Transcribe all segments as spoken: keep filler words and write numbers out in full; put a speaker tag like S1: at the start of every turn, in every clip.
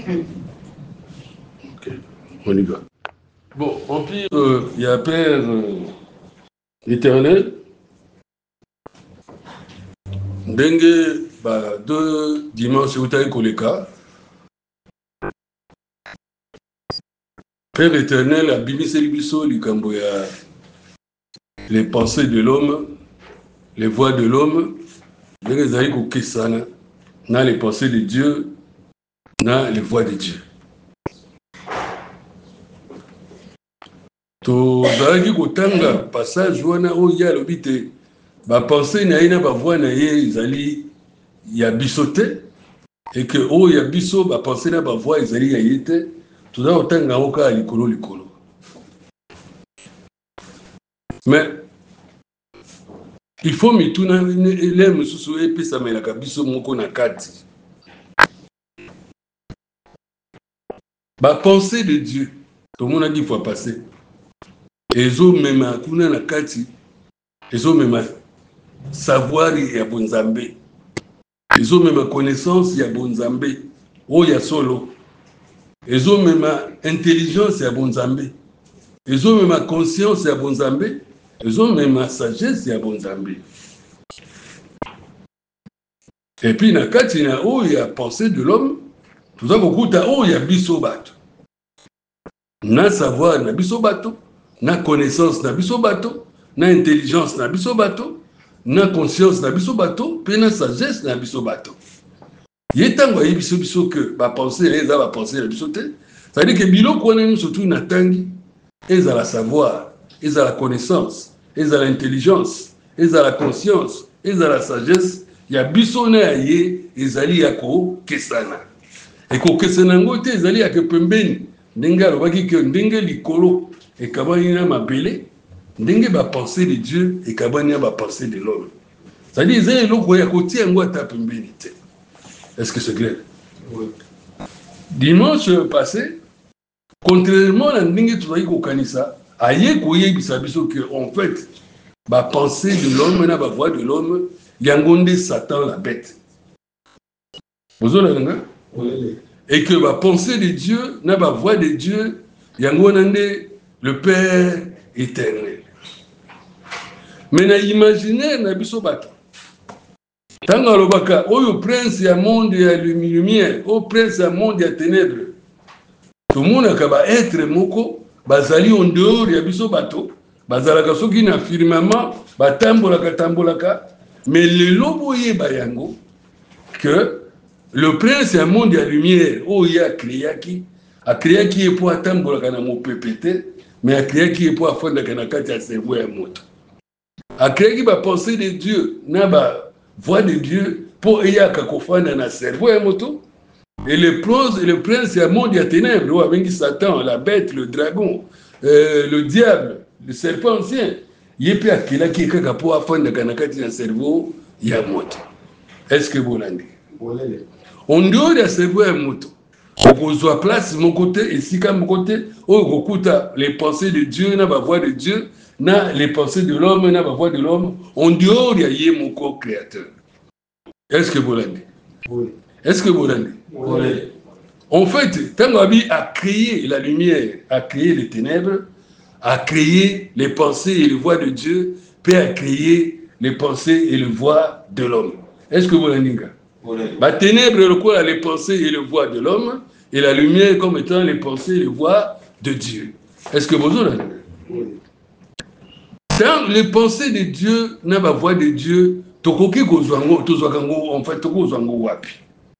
S1: Ok, on y va. Bon, Empire, il euh, y a Père euh, éternel. Ndenge, bah, deux dimanches, où tu as koleka. Père éternel, abimiseli biso likambo ya les pensées de l'homme, les voies de l'homme, ndenge ezali kokesana na les pensées de Dieu, na les voies de Dieu. Tozalaki kotanga passage wana oyo alobi te bapensé na ye na bavoie na ye ezali ya biso te, et que oyo ya biso bapensé na bavoie ezali ya ye te, toza kotanga yango kaka likolo likolo. Mais il faut mituna le mosusu epesamelaka biso moko na kati. Bapensé de Dieu tomonaki fois passé ezomema kuna na kati, ezomema savoir ya bonzambe, ezomema connaissance ya bonzambe oyo ya solo, ezomema intelligence ya bonzambe, ezomema conscience ya bonzambe, ezomema sagesse ya bonzambe. Et puis na kati na oyo ya pensée de l'homme toza kokuta oyo ya biso bato, na savoir na biso bato, na connaissance na biso bato, na intelligence na biso bato, na conscience na biso bato, pe na sagesse na biso bato. Ye tango ayi biso biso que ba penser eza ba penser na biso te, ça veut dire que biloko wana nyonso tu na tangi eza la savoir, eza la connaissance, eza la intelligence, eza la conscience, eza la sagesse ya biso na ya ye ezali ya kokesana. Et kokesana ngo te ezali ya ke pembeni ndenge alobaki ke ndenge likolo ekabani na mabele, ndenge ba pensée de Dieu ekabani na ba pensée de l'homme. Ça dit ezali eloko ya kotia yango ata pembeni te. Est-ce que c'est clair? Oui. Dimanche passé, contrairement à ndenge tozali kokanisa, aye koyebisa biso que en fait ba pensée de l'homme na ba voix de l'homme yango nde Satan la bête. Vous avez entendu? Oui. Et que la pensée de Dieu, n'a pas voix de Dieu, yangonande le Père éternel. Mais na imaginer na biso bato. Tanga lobaka, oyo prince ya monde ya lumière, o prince ya monde ya ténèbres. Tout le monde a ba être moko, bazali en dehors ya biso bato, bazalaka soki na firmament, batambolaka tambolaka, mais le lobo ye bayango que le prince ya monde ya lumière oyo a créaki a créaki pour atambolaka na mopepete, mais a créaki pour afondaka na kati ya cerveau ya moto, a créaki ba pensée de Dieu na ba voix de Dieu pour eyaka kofanda na cerveau ya moto, et le prince et le prince ya monde ya ténèbres oyo abengi Satan, la bête, le dragon, euh, le diable, le serpent ancien, ye pe akelaki kaka pour afondaka na kati ya cerveau ya moto. Est-ce que vous l'entendez? On dehors de cerveau ya moto, on soit place mon côté et si comme mon côté, on écoute les pensées de Dieu, na ba voix de Dieu, na les pensées de l'homme, na ba voix de l'homme, on dehors de yé mon co-créateur. Est-ce que vous l'entendez? Oui. Est-ce que vous l'entendez? Oui. En fait, Tangabi a créé la lumière, a créé les ténèbres, a créé les pensées et les voix de Dieu, puis a créé les pensées et les voix de l'homme. Est-ce que vous l'entendez? La ténèbre, le quoi, les pensées et les voix de l'homme, et la lumière comme étant les pensées et les voix de Dieu. Est-ce que vous avez? Oui. Dans les pensées de Dieu, n'a pas voix de Dieu, tokoki kozwango, tozwakango, en fait, tokozwango wapi.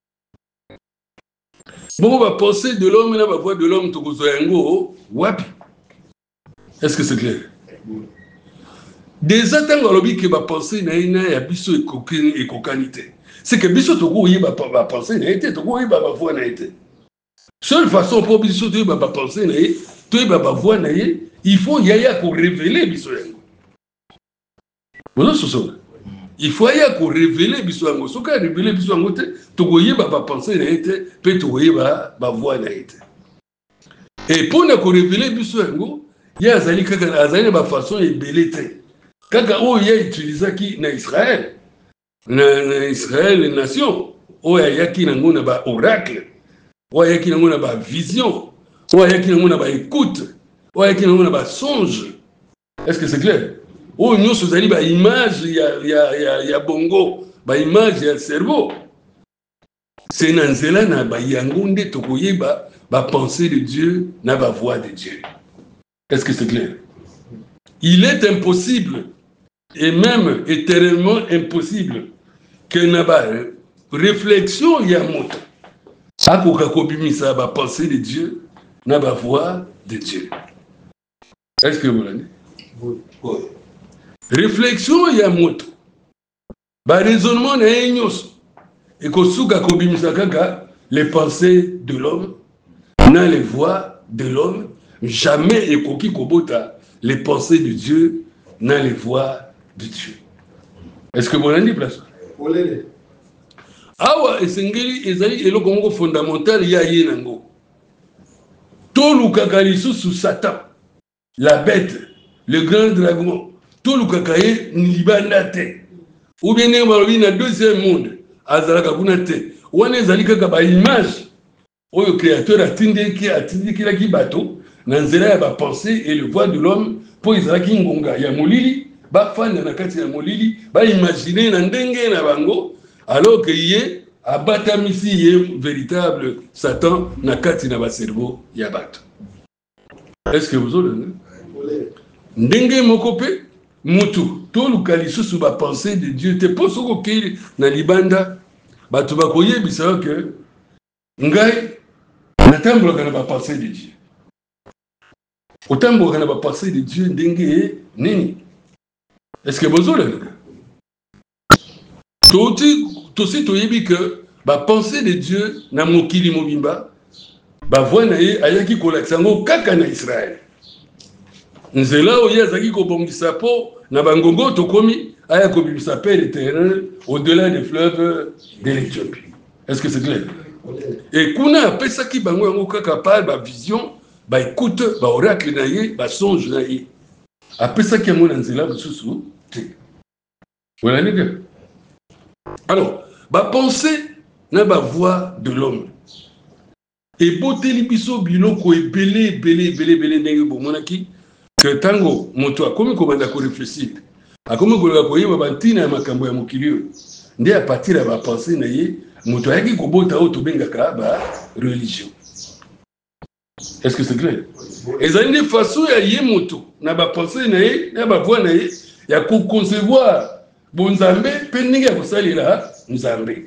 S1: Bon, la pensée de l'homme, n'a pas voix de l'homme, tokozwango wapi. Est-ce que c'est clair? Oui. Des attentes à l'objet que ma pensée n'a pas biso et cocanité. C'est que biso toko yi ba penser na été toko yi ba voix na été. Seule façon pour biso to yi ba penser na yi, to yi ba voix na yi, il faut yaya ko révéler biso yango. Voilà ce sont. Il faut yaya ko révéler biso yango. So ka révéler biso yango te, toko yi ba penser na été, pe toko yi ba voix na été. Et pour na ko révéler biso yango, ya azali kaka azali ba façon ebele te. Kaka o ya utilisaki na Israël. Na Israël, nation, oya yaki nango na ba oracle. oya ki nango na ba vision, oya ki nango na ba écoute, oya ki nango na ba songe. Est-ce que c'est clair? Oh nyonso zali ba image ya ya ya ya bongo, ba image ya cerveau. C'est na nzela na ba yango nde tokoyeba ba pensée de Dieu na ba voix de Dieu. Est-ce que c'est clair? Il est impossible et même éternellement impossible que na ba réflexion ya moto akoka kobimisa ba pensée de Dieu na ba voix de Dieu. Est-ce que vous l'avez? Oui. Oui. Réflexion ya moto ba raisonnement na nyonso et kosuka kobimisa kaka les pensées de l'homme na les voix de l'homme, jamais ekoki kobota les pensées de Dieu na les voix de Dieu. Est-ce que vous l'avez place? Oui. Awa esengeli ezali eloko moko fondamental ya yenango. Toluka lisusu Satan, la bête, le grand dragon, toluka ye libanda te. Ou bien ne na deuxième monde, azalaka kuna te. Wana ezali kaka ba image oyo créateur atindeki atindeki la ki bato na nzela ya ba pensée et le voix de l'homme po ezalaki ngonga ya molili ba fanda na kati ya molili ba imaginer na ndenge na bango alors que yé abatamisi yé véritable Satan na kati na ba cerveau ya bato. Est-ce que vous avez ndenge mokope mutu to lukali susu ba pensée de Dieu te posoko ke na libanda bato bakoyebisa que ngai natambola na ba pensée de Dieu. Otambola na ba pensée de Dieu ndenge nini? Est-ce que vous avez Toti tosi toyebi que ba pensée de Dieu na mokili mobimba ba voix na ye ayaki kolakisa ngo kaka na Israël. Nzela oya zaki ko bongisa po na bangongo tokomi aya ko bimisa pe l'éternel au-delà des fleuves de l'Éthiopie. Est-ce que c'est clair? Et kuna apesa ki bango yango kaka par ba vision, ba écoute, ba oracle na ye, ba songe na ye. Apesa ki yango na nzela bisusu te. Voilà les gars. Alors, ba pensée na ba voix de l'homme. Et boteli biso biloko ebele ebele ebele ebele ndenge bomonaki que tango moto akomi kobanda ko réfléchir. Akomi ko koyeba bantina ya makambo ya mokili. Nde a partir ya ba pensée na ye moto ayaki kobota o to bengaka ba religion. Est-ce que c'est clair? Ezali ne façon ya ye moto na ba pensée na ye na ba voix na ye ya ko concevoir bonzambe pe ndenge ya kosalela nzambe.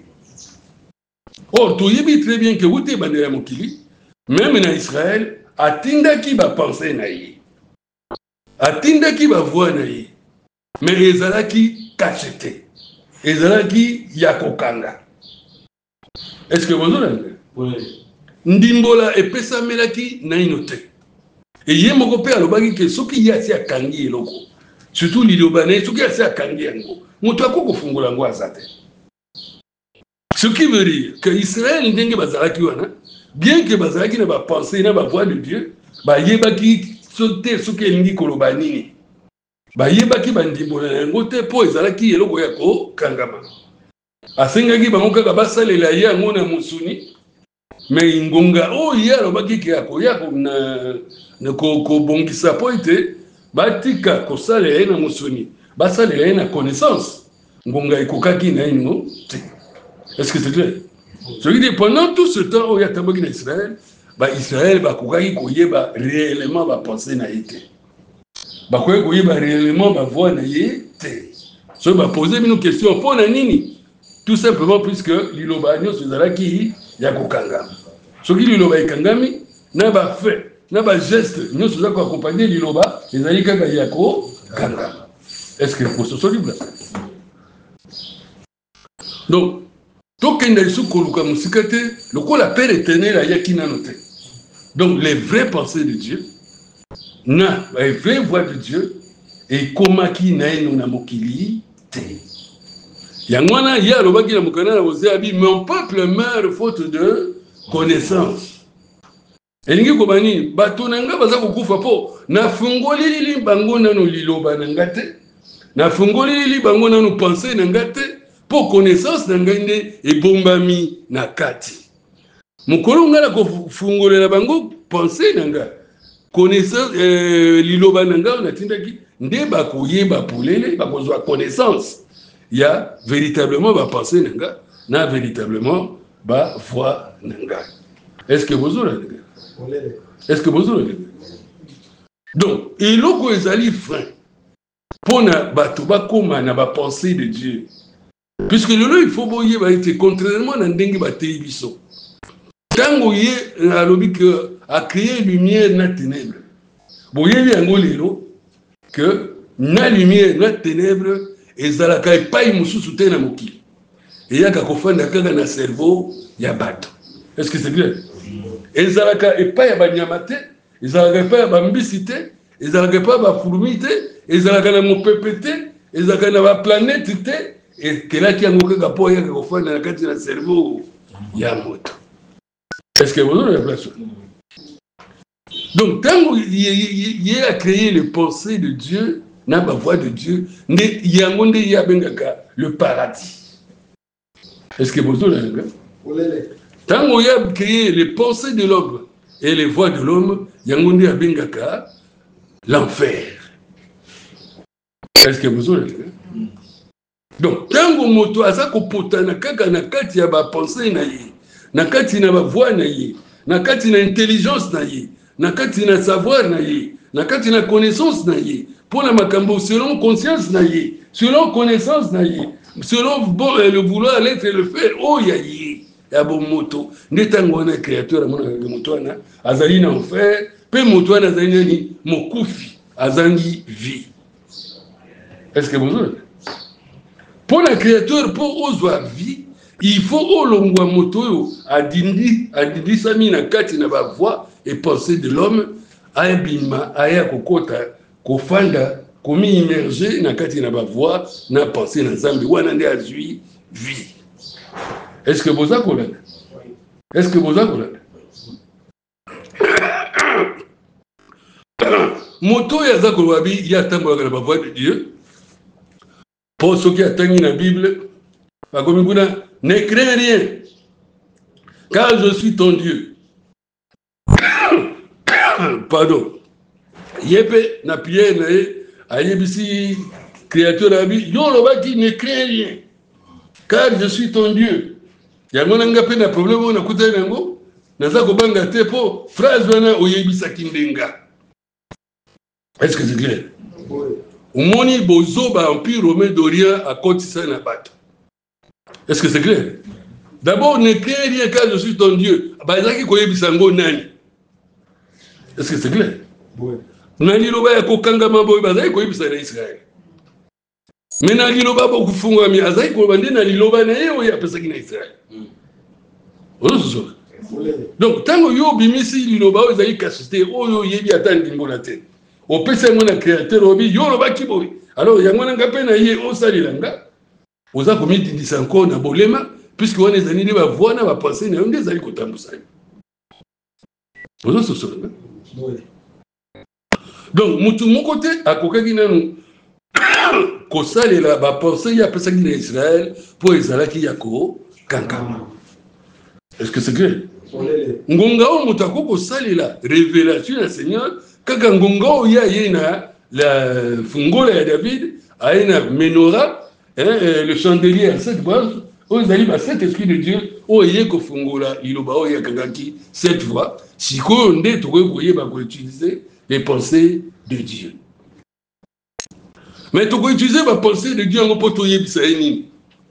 S1: Or, tu y très bien que vous êtes bandé à Mokili, même en Israël, atinda qui va penser naïe. Atinda qui va voir naïe. Mais ezala qui cachete. Ezala qui yakokanga. Est-ce que vous avez? Oui. Ndimbola et pesa melaki nainote. Et yé moko pe alobaki que soki yasi akangi eloko. Surtout l'ilobane, soki yasi akangi yango. Moto akoko fungola ngo azate. Ce qui veut dire que Israël ndenge bazalaki wana, bien que bazalaki na ba pensée na ba voix de Dieu, ba yebaki sote soki elingi koloba nini. Ba yebaki bandimbola yango te po ezalaki eloko ya ko kangama. Asengaki bango kaka basalela ye yango na musuni, mais ngonga o ya lobaki ke akoya ko na na ko ko bongisa po ete batika ko salela ye na musuni, basalela ye na connaissance. Ngonga ekokaki na ino te. Est-ce que c'est clair? Je veux dire, pendant tout ce temps où il y a Tambaki en Israël, bah Israël, bah Koukaki Koyeba réellement va penser na été. Bah Koyeba réellement va voir na été. Je vais poser une question pour Nanini. Tout simplement puisque l'Iloba Nyo Suzalaki Yakokanga. Ce qui l'Iloba Kangami n'a pas fait, n'a pas geste, Nyo Suzalaki accompagné l'Iloba, les Alika Yako Kanga. Est-ce que pour ce soit libre? Donc, donc, le quoi la paix éternelle à Yakina noté. Donc, les vraies pensées de Dieu, na, les vraies voix de Dieu, et comment qui n'a eu na mokili te. Yangwana ya le baki na mokana na ozeabi, mon peuple meurt faute de connaissance. Et ningi kobani, batonanga baza kokufa po, na fungoli li bango nano liloba nangate, na fungoli li bango nano pensée nangate. Pour connaissance d'engagner et bombami na kati. mukolo ngala ko fungolela bango penser nanga connaissance euh, liloba nanga on atindaki nde ba koyeba polele ba kozwa connaissance ya véritablement ba penser nanga na véritablement ba foi nanga. Est-ce que vous avez Est-ce que vous avez donc eloko ezali frein pona bato bakoma na ba penser de Dieu puisque lelo il faut boye ba été contrairement na ndenge ba tébiso tango ye alobi que a créé lumière na ténèbres boye yango lelo que na lumière na ténèbres ezalaka epai mususu te na mokili eyaka kofanda kaka na cerveau ya bato. Est-ce que c'est clair? Ezalaka epai ya banyama te, ezalaka epai ya bambisi te, ezalaka epai ya bafulumi te, ezalaka na mopepe te, ezalaka na baplanète te, ekelaki yango kaka po eyaka kofanda na kati na cerveau ya moto. Est-ce que vous avez la place? Donc, tant qu'il a créé les pensées de Dieu, n'a pas voix de Dieu, il y a le paradis. Est-ce que vous avez la place? Tant qu'il a créé les pensées de l'homme et les voix de l'homme, il y a l'enfer. Est-ce que vous avez la place? Donc, tant que moto a ça ko potana kaka na kati ya ba pensée na ye, na kati na ba voix na ye, na kati na intelligence na ye, na kati na savoir na ye, na kati na connaissance na ye, pour la makambo selon conscience na ye, selon connaissance na ye, selon bon, le vouloir, l'être et le faire, oh ya ye, ya bon moto, netango na créateur amona moto na azali na enfer, pe moto na azali ni mokufi, azangi vie. Est-ce que vous avez? Pour la créature, pour oser vie, il faut au longwa moto à dindi, à dindi sami na kati na ba voix et pensée de l'homme, à bima, à ya kokota, kofanda, komi immergé na kati na ba voix, na pensée na zambi, wana nde azui vie. Est-ce que vous avez? Est-ce que vous avez? Moto ya zako wabi ya tambo na ba voix de Dieu. Pour ceux qui atteignent la Bible, ne crains rien, car je suis ton Dieu. Pardon. Yépe, na pierre, na ayébisi, créature la vie, yon l'obaki, ne crains rien, car je suis ton Dieu. Yango nanga pe na problème, on a kouté nango, naza kobanga tepo, phrase wana oyébisa kindenga. Est-ce que c'est clair? Umoni bozoba empire romain d'Orient à Kotissa na bato. Est-ce que c'est clair? D'abord, ne crains rien car je suis ton Dieu. Bazaki koye bisango nani. Est-ce que c'est clair? Oui. Nani loba ya kokanga mambo bazaki koye bisana Israël. Mais nani loba ba kufunga mi azaki ko bande nani loba na ye oya pesa kina Israël. Ozo. Donc tango yo bimisi liloba ozaki kasite oyo yebi atandi ngona te. Au P C mon créateur obi yolo baki boy alors yango nanga pe na ye o salilanga oza komi dindisa encore na bolema puisque on est ani ba voix na ba penser na ndé zali kotambusa ozo soso donc mutu mon côté akokaki nanu ko salela ba penser ya pesa ki na Israël pour ezalaki yako kankama. Est-ce que c'est clair? Ngonga o mutako ko salela révélation du Seigneur kaka ngongo ya yena la fungola ya David aina menorah hein, le chandelier à cette base aux ali ba cet esprit de Dieu o yeko fungola iloba o ya kangaki cette voix siko nde to ko yeba ko utiliser les pensées de Dieu mais to ko utiliser ba pensée de Dieu en poto yebisa nini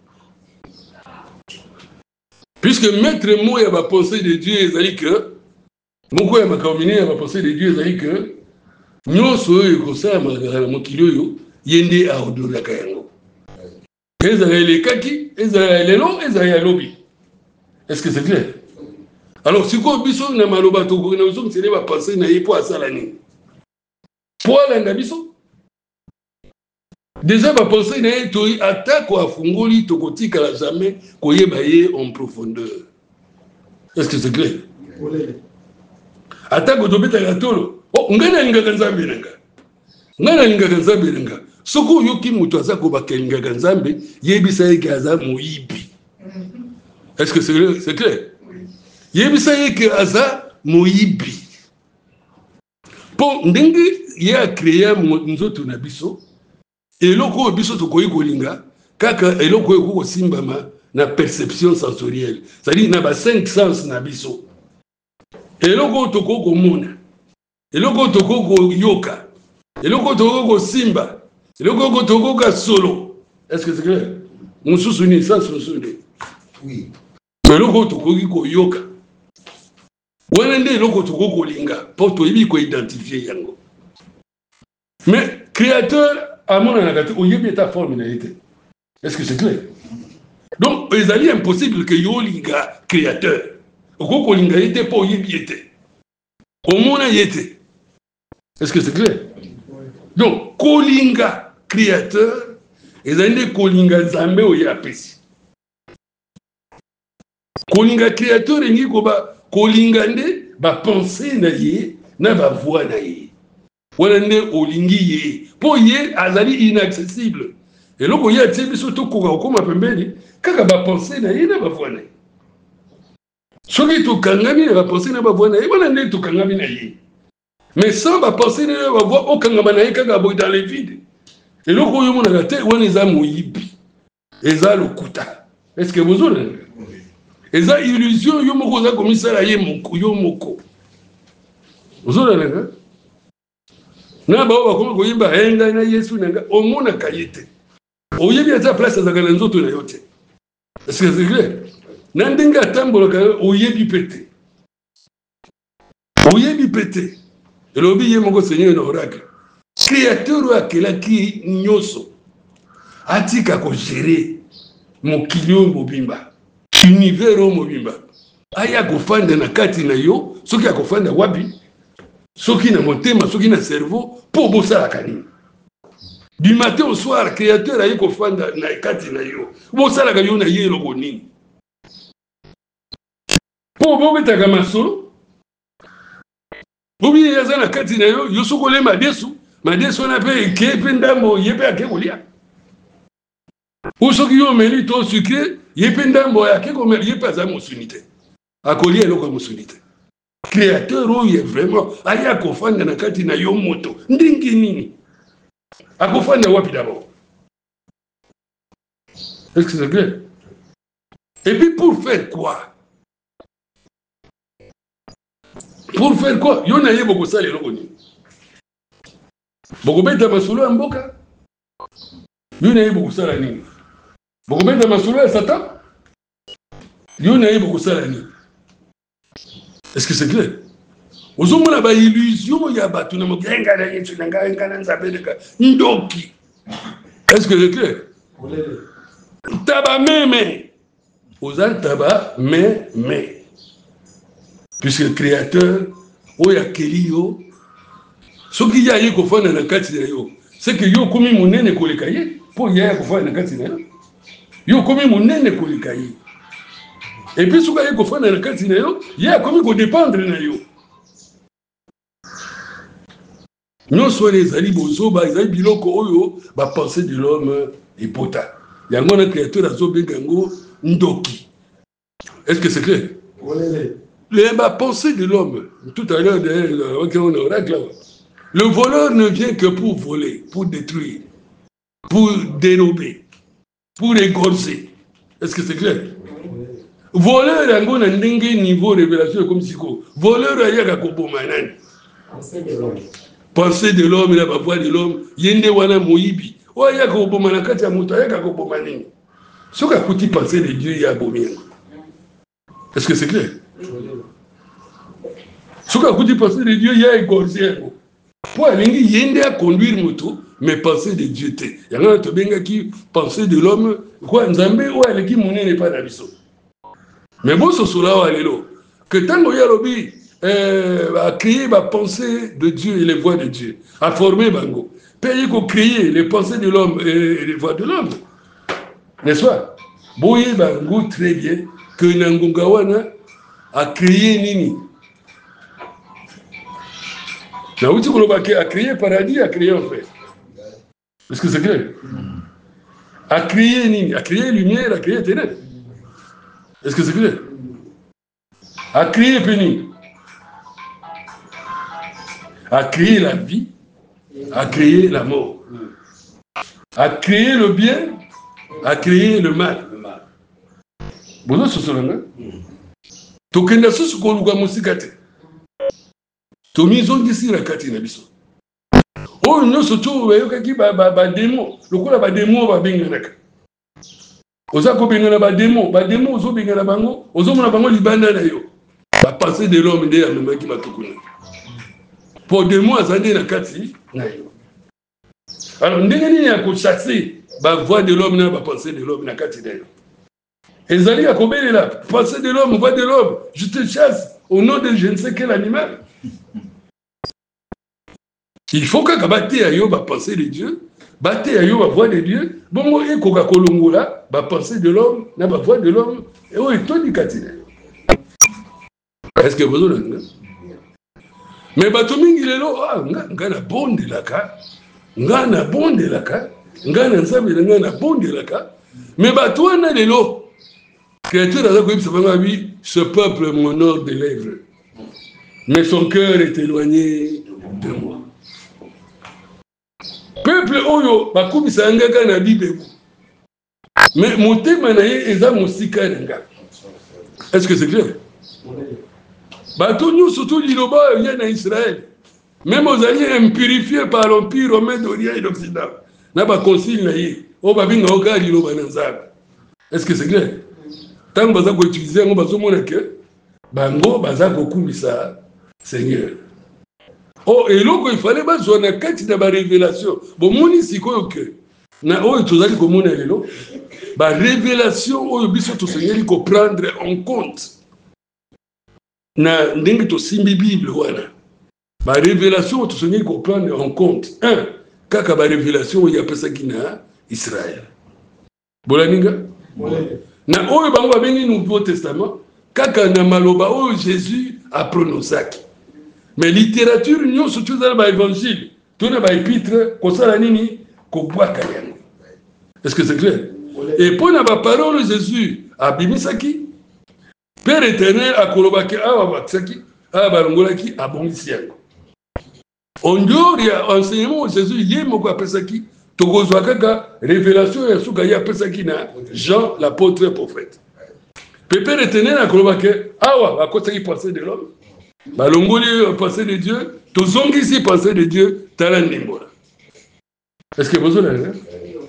S1: puisque maître mot ya ba pensée de Dieu ezali que moko ya makamine ya pensée de Dieu ezali que nyonso oyo ekosala makala mokili oyo yende aodolaka yango ezala elekaki ezala lelo ezala ya lobi. Est-ce que c'est clair? Alors sikoyo biso na maloba tokoki na biso mosele bapense na ye po asala nini po alanda biso déjà bapense na ye toyi ata koafungoli tokotikala jamais koyeba ye en profondeur. Est-ce que c'est clair? Atako tobeta ya tolo oh ngana linga nzambe nanga ngana linga nzambe nanga soko yoki mutu azako bakenga nzambe yebisa yeke aza moyibi. Est-ce que c'est c'est clair? Oui. yebisa yeke aza moyibi po ndenge ye a créé nzoto na biso eloko oyo biso tokoki kolinga kaka eloko oyo kokosimbama na perception sensorielle, c'est-à-dire na ba cinq sens na biso eloko oyo tokoki komona eloko oyo tokoki koyoka eloko oyo tokoki kosimba eloko oyo tokoki solo. Est-ce que c'est clair? Mosusu ni sens mosusu nde oui eloko oyo tokoki koyoka wana nde eloko tokoki kolinga mpo toyebi koidentifie yango. Mais créateur amonanaka te oyebi eta forme na ye te. Est-ce que c'est clair? Donc ezali impossible que yo olinga créateur okoki kolinga ye te mpo oyebi ye te omona ye te. Est-ce que c'est clair? Donc kolinga créateur ezali nde kolinga nzambe oyo apesi. Kolinga créateur engi koba kolinga nde bapense na ye na bavoix na ye wana nde olingi ye mpo ye azali inaccessible eloko ye atie biso tokoka kokoma pembeni kaka bapense na ye na bavoix na ye. Soki tokangami na bapense na bavoix na ye wana nde tokangami na ye, mais sans bapense na ye bavoix okangama na ye kaka boye dans le vide eloko oyo omonaka te wana eza moyibi eza lokuta. Est-ce que bozona eza illusion yo moko oza komisala ye moko yo moko ozolala na bao bakoma koyimba henga na Yesu nanga omonaka ye te oyebi ata place azaka na nzoto na yo te. Est-ce que c'est clair? Na ndenge atambolaka oyebi pete oyebi pete elobi ye moko Seigneur na oracle créateur oyo akelaki nyonso atika kogere mokili oyo mobimba univers oyo mobimba aya kofanda na kati na yo soki akofanda wapi soki na motema soki na cerveau mpo bosalaka nini. Du matin au soir créateur aye kofanda na kati na yo bosalaka yo na ye eloko nini mpo bobetaka masolo bobi eza na kati na yo yo soki olema madesu madesu wana mpe eke mpe ndambo ye mpe ake kolia ou soki yo omeli to sucre ye mpe ndambo ake komela ye mpe aza mosuni te akolia eloko ya mosuni te. Créateur oyo vraiment aye akofanda na kati na yo moto ndenge nini akofanda wapi d'abord? Est-ce que c'est clair? Et puis pour faire quoi? Pour faire quoi? Yo na ye boko sala eloko nini? Boko beta masolo ya mboka? Yo na ye boko sala nini? Boko beta masolo ya Satan? Yo na ye boko sala nini? Est-ce que c'est clair? Ozomona ba illusion ya batu na mogenga na yetu na nganga na nzabeleka ndoki. Est-ce que c'est clair? Taba meme. Ozan taba me me. Puisque le créateur oya kelio soki ya ye kofana na kati na yo c'est que yo komi monene koleka ye po ya kofana na kati na yo yo komi monene koleka ye et puis soki ye kofana na kati na yo ya komi ko dépendre na yo non soit les ali bozoba ezali biloko oyo ba pensée de l'homme epota yango na créateur azobenga ngo ndoki. Est-ce que c'est clair? Les ba pensée de l'homme tout à l'heure le voleur ne vient que pour voler, pour détruire, pour dérober, pour égorger. Est-ce que c'est clair? Voleur yango na ndenge niveau révélation comme siko voleur ayaka koboma nani? Pensée de l'homme na ba voix de l'homme yende wana moyibi o ayaka koboma na kati ya moto ayaka koboma nini soka kuti pensée de Dieu ya bomi. Est-ce que c'est clair? Soka kuti pensée de Dieu ya égorger pour alingi yende a conduire moto mais pensée de Dieu te yanga to benga ki pensée de l'homme quoi nzambe o aleki monene pa na biso. Mais bon ce sola wa lelo que tango ya lobi euh, a créé la pensée de Dieu et les voix de Dieu, a formé Bango. Pays qu'on créé les pensées de l'homme et les voix de l'homme. N'est-ce pas? Boye Bango très bien que Nangungawana a créé Nini. Naouti Kolobake a créé paradis, a créé enfer. Est-ce que c'est clair? A créé Nini, a créé lumière, a créé ténèbres. Est-ce que c'est clair? a créé Péni, a créé la vie, a créé la mort, a créé le bien, a créé le mal. Bozo sosolanga. Tokenda susu ko luga musika te. Tomizongisi na kati na biso. Oyo nyonso to bayokaki ba ba ba demo, lokola ba demo ba benganaka. Oza ko bengana ba demo, ba demo ozo bengana bango, ozo mona bango libanda na yo. Ba pensée de l'homme nde ya memaki matukuna. Pour demo azande na kati na yo. Alors ndenge nini ya ko chasser ba voix de l'homme na ba pensée de l'homme na kati na yo. Ezali ya kobelela, pensée de l'homme, voix de l'homme, je te chasse au nom de je ne sais quel animal. Il faut que bate ayo ba pensée de Dieu, bate ayo ba voix de Dieu, bongo e koka kolongola ba pensée de l'homme, na ba voix de l'homme, et o etoni katina. Est-ce que vous avez mais bato mingi lelo ah nga nga na bonde laka, nga na bonde laka, nga na nzambe nga na bonde laka, mais bato wana lelo créature a dit ce peuple m'honore des lèvres, mais son cœur est éloigné de moi. Peuple oyo bakubisa ngaka na Bible, mais motema na ye eza mosika nga. Est-ce que c'est clair? Bato nyonso to liloba ya na Israël, même aux alliés impurifiés par l'empire romain d'Orient et d'Occident, na ba concile na ye, o babinga oka liloba na nzaba. Est-ce que c'est clair? Tant que vous utilisez un mot que bango baza kokumisa Seigneur. Oh et là il fallait pas jouer na kati na ba révélation. Bon moni sikoyo que na oyo tozali komona lelo ba révélation oyo biso to Seigneur ko prendre en compte. Na ndenge to simbi Bible wana. Ba révélation to Seigneur ko prendre en compte. Un, kaka ba révélation oyo apesa kina Israël. Bolaninga? Ouais. Na oyo bango babengi Nouveau Testament kaka na maloba oyo Jésus a prononcaki. Mais littérature nyonso surtout dans ba évangile, tout na ba épître kosala nini ko bwaka yango. Est-ce que c'est clair? Et pour na ba parole Jésus a bimisaki Père éternel a kolobaki awa batsaki a balongolaki abongisi yango. En dehors ya enseignement Jésus yemo ko apesaki tokozwa kaka révélation ya suka ya pesaki na Jean l'apôtre prophète. Père éternel a kolobaki awa bakosaki pensée de l'homme, balongoli pensée de Dieu, tozongisi pensée de Dieu tala ndimbola. Est-ce que vous avez hein?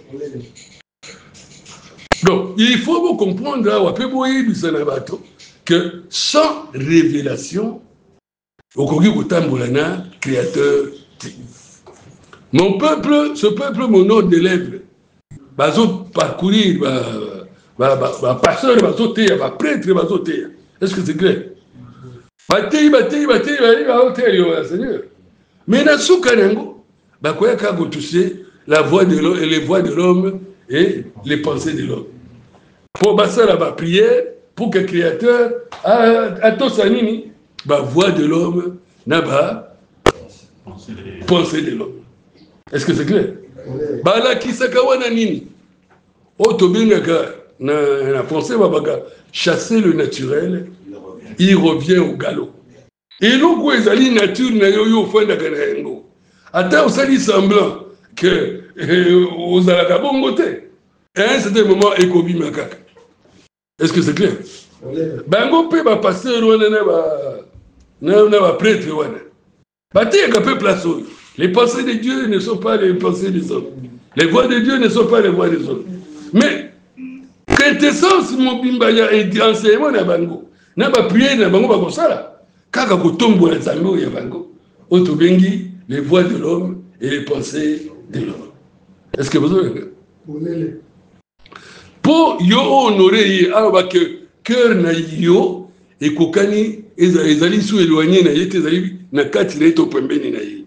S1: Donc, il faut vous comprendre awa pe boyi bisana bato que sans révélation okoki kotambola na créateur. Mon peuple, ce peuple m'honore des lèvres. Bazo parcourir, ba ba ba pasteur, bazo teya, ba prêtre, bazo teya. Est-ce que c'est clair? Batei, batei, batei, batei, ba hôtel yo Seigneur. Mais na souka nango, ba koya ka go toucher la voix de l'homme et les voix de l'homme et les pensées de l'homme. Pour basa la ba prière, pour que créateur a atosanini, ba voix de l'homme na ba pensée de l'homme. Est-ce que c'est clair? Bala kisaka wana nini? Otobingaka na na français babaka chasser le naturel, il revient au galop. Et loko ezali nature na yo yo fanda kana yango. Ata osali semblant que ozalaka bongo te. À un certain moment ekobi makaka. Est-ce que c'est clair? Bango pe ba pasteur wana na ba na na ba prêtre wana. Bateka pe place oyo. Les pensées de Dieu ne sont pas les pensées des hommes. Les voix de Dieu ne sont pas les voix des hommes. Mais, quintessence, mon bimbaya et enseignement na bango. Na ba prière na bango ba kosala. Kaka kotombo na zango ya bango. Otobengi les voix de l'homme et les pensées de l'homme. Est-ce que vous avez pour yo honorer alors que cœur na yo et kokani ezali sou éloigné na yete ezali na kati na to pembeni na ye.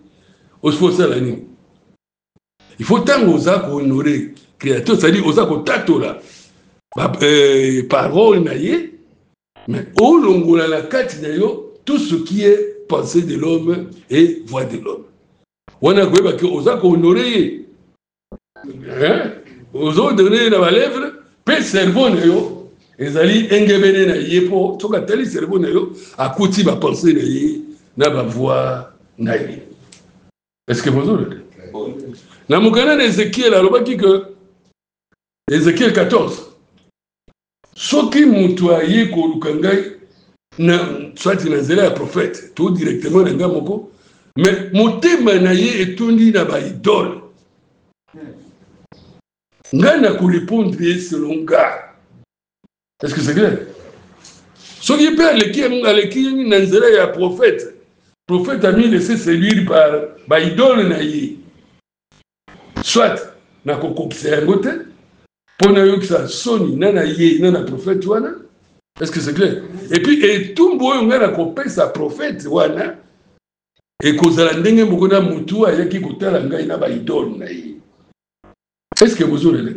S1: Il faut tant osa honorer créateur, c'est-à-dire osa tatola parole naïe, mais au longo la kati na yo tout ce qui est pensée de l'homme et voix de l'homme. On a quoi que osa honorer, hein, osa donner la lèvre, pe cerveau na yo ezali engebene na ye po soka tali cerveau na yo akuti ba pensée na ye na ba voix na ye. Est-ce que vous avez na mukana na Ézéchiel alobaki que Ézéchiel quatorze soki mutu aye ko lukangai na soit na nzela ya prophète tout directement na nga moko mais motema na ye etondi na ba idole nga na ko répondre selon nga. Est-ce que c'est clair? Soki pe aleki aleki na nzela ya prophète prophète a mis laissé séduire par ba idole na ye soit na kokokisa yango te pona yokisa soni na na ye na na prophète wana. Est-ce que c'est clair? Et puis et tout boyo nga na kopesa prophète wana et kozala ndenge moko na mutu ayaki kotala ngai na ba idole na ye. Est-ce que vous avez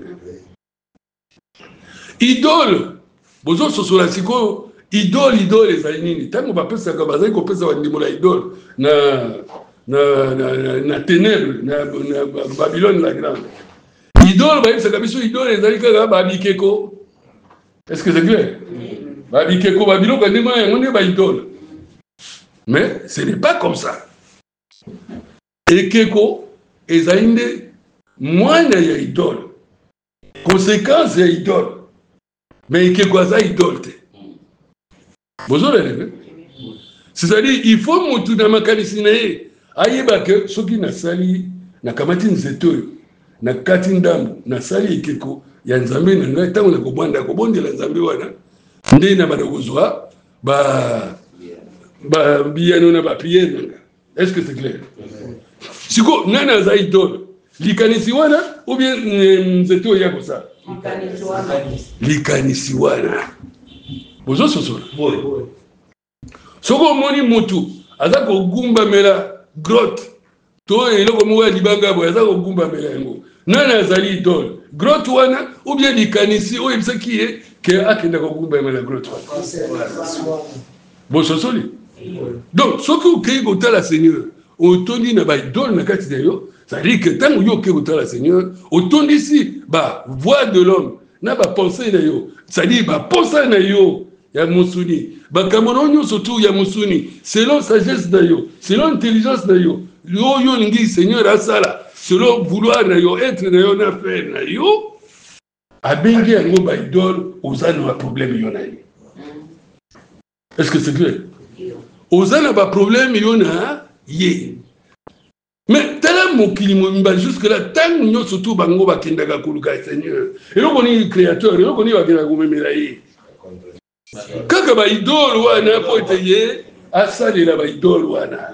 S1: idole bozo sosola siko idole idole ezali nini tango bapesaka bazali kopesa bandimo na idole na na na na ténèbres na na Babylone la grande idole bayebisaka biso idole ezali kaka babikeko. Est-ce que c'est clair? Babikeko babiloko ndenge yango nde ba idole mais ce n'est pas comme ça. Ekeko ezali nde mwana ya idole conséquence ya idole mais ekeko aza idole te. C'est-à-dire il faut mutu na makanisi na ye ayeba ke soki nasali nakamati nzete oyo na kati ndambo nasali ekeko ya nzambe na ngai ntango nakobwanda kobondela nzambe wana nde na banakozwa ba ba biyano na bapriere na ngai. Est-ce que c'est clair? Siko nani aza idole likanisi wana ou bien nzete oyo ya kosala likanisi wana bozo sosola soko omoni mutu aza kogumbamela grotte to eloko moko ya libanga boye aza kogumbamela yango nani azali idole grotte wana ou bien likanisi oyo ebisaki ye ke akenda kogumbamela grotte wana bososoli. Donc soki okei kotala Seigneur otondi na baidole na kati na yo c'est-à-dire que tango yo okei kotala Seigneur otondisi ba voix de l'homme na ba pensée na yo c'est-à-dire ba posa na yo ya musuni bakamono nyonso tu ya musuni selon sagesse na yo selon intelligence na yo yo yo lingi Seigneur asala selon vouloir na yo être na yo na faire na yo abengi yango ba idole ozana ba problème yo na ye. Est-ce que c'est clair? Ozana ba problème yo na ye mais tala mokili mba jusque là tant nyonso tu bango bakendaka koluka Seigneur eloko ni créateur eloko ni bakendaka komemela ye kaka ba idole wana po ete ye asalela ba idole wana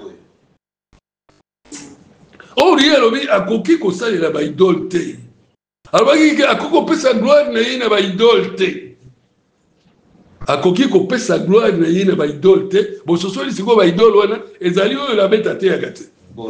S1: ori alobi akoki kosalela ba idole te alobaki akoki kopesa gloire na ye na ba idole te akoki kopesa gloire na ye na ba idole te bososoli sikoyo ba idole wana ezali oyo labeta te yaka te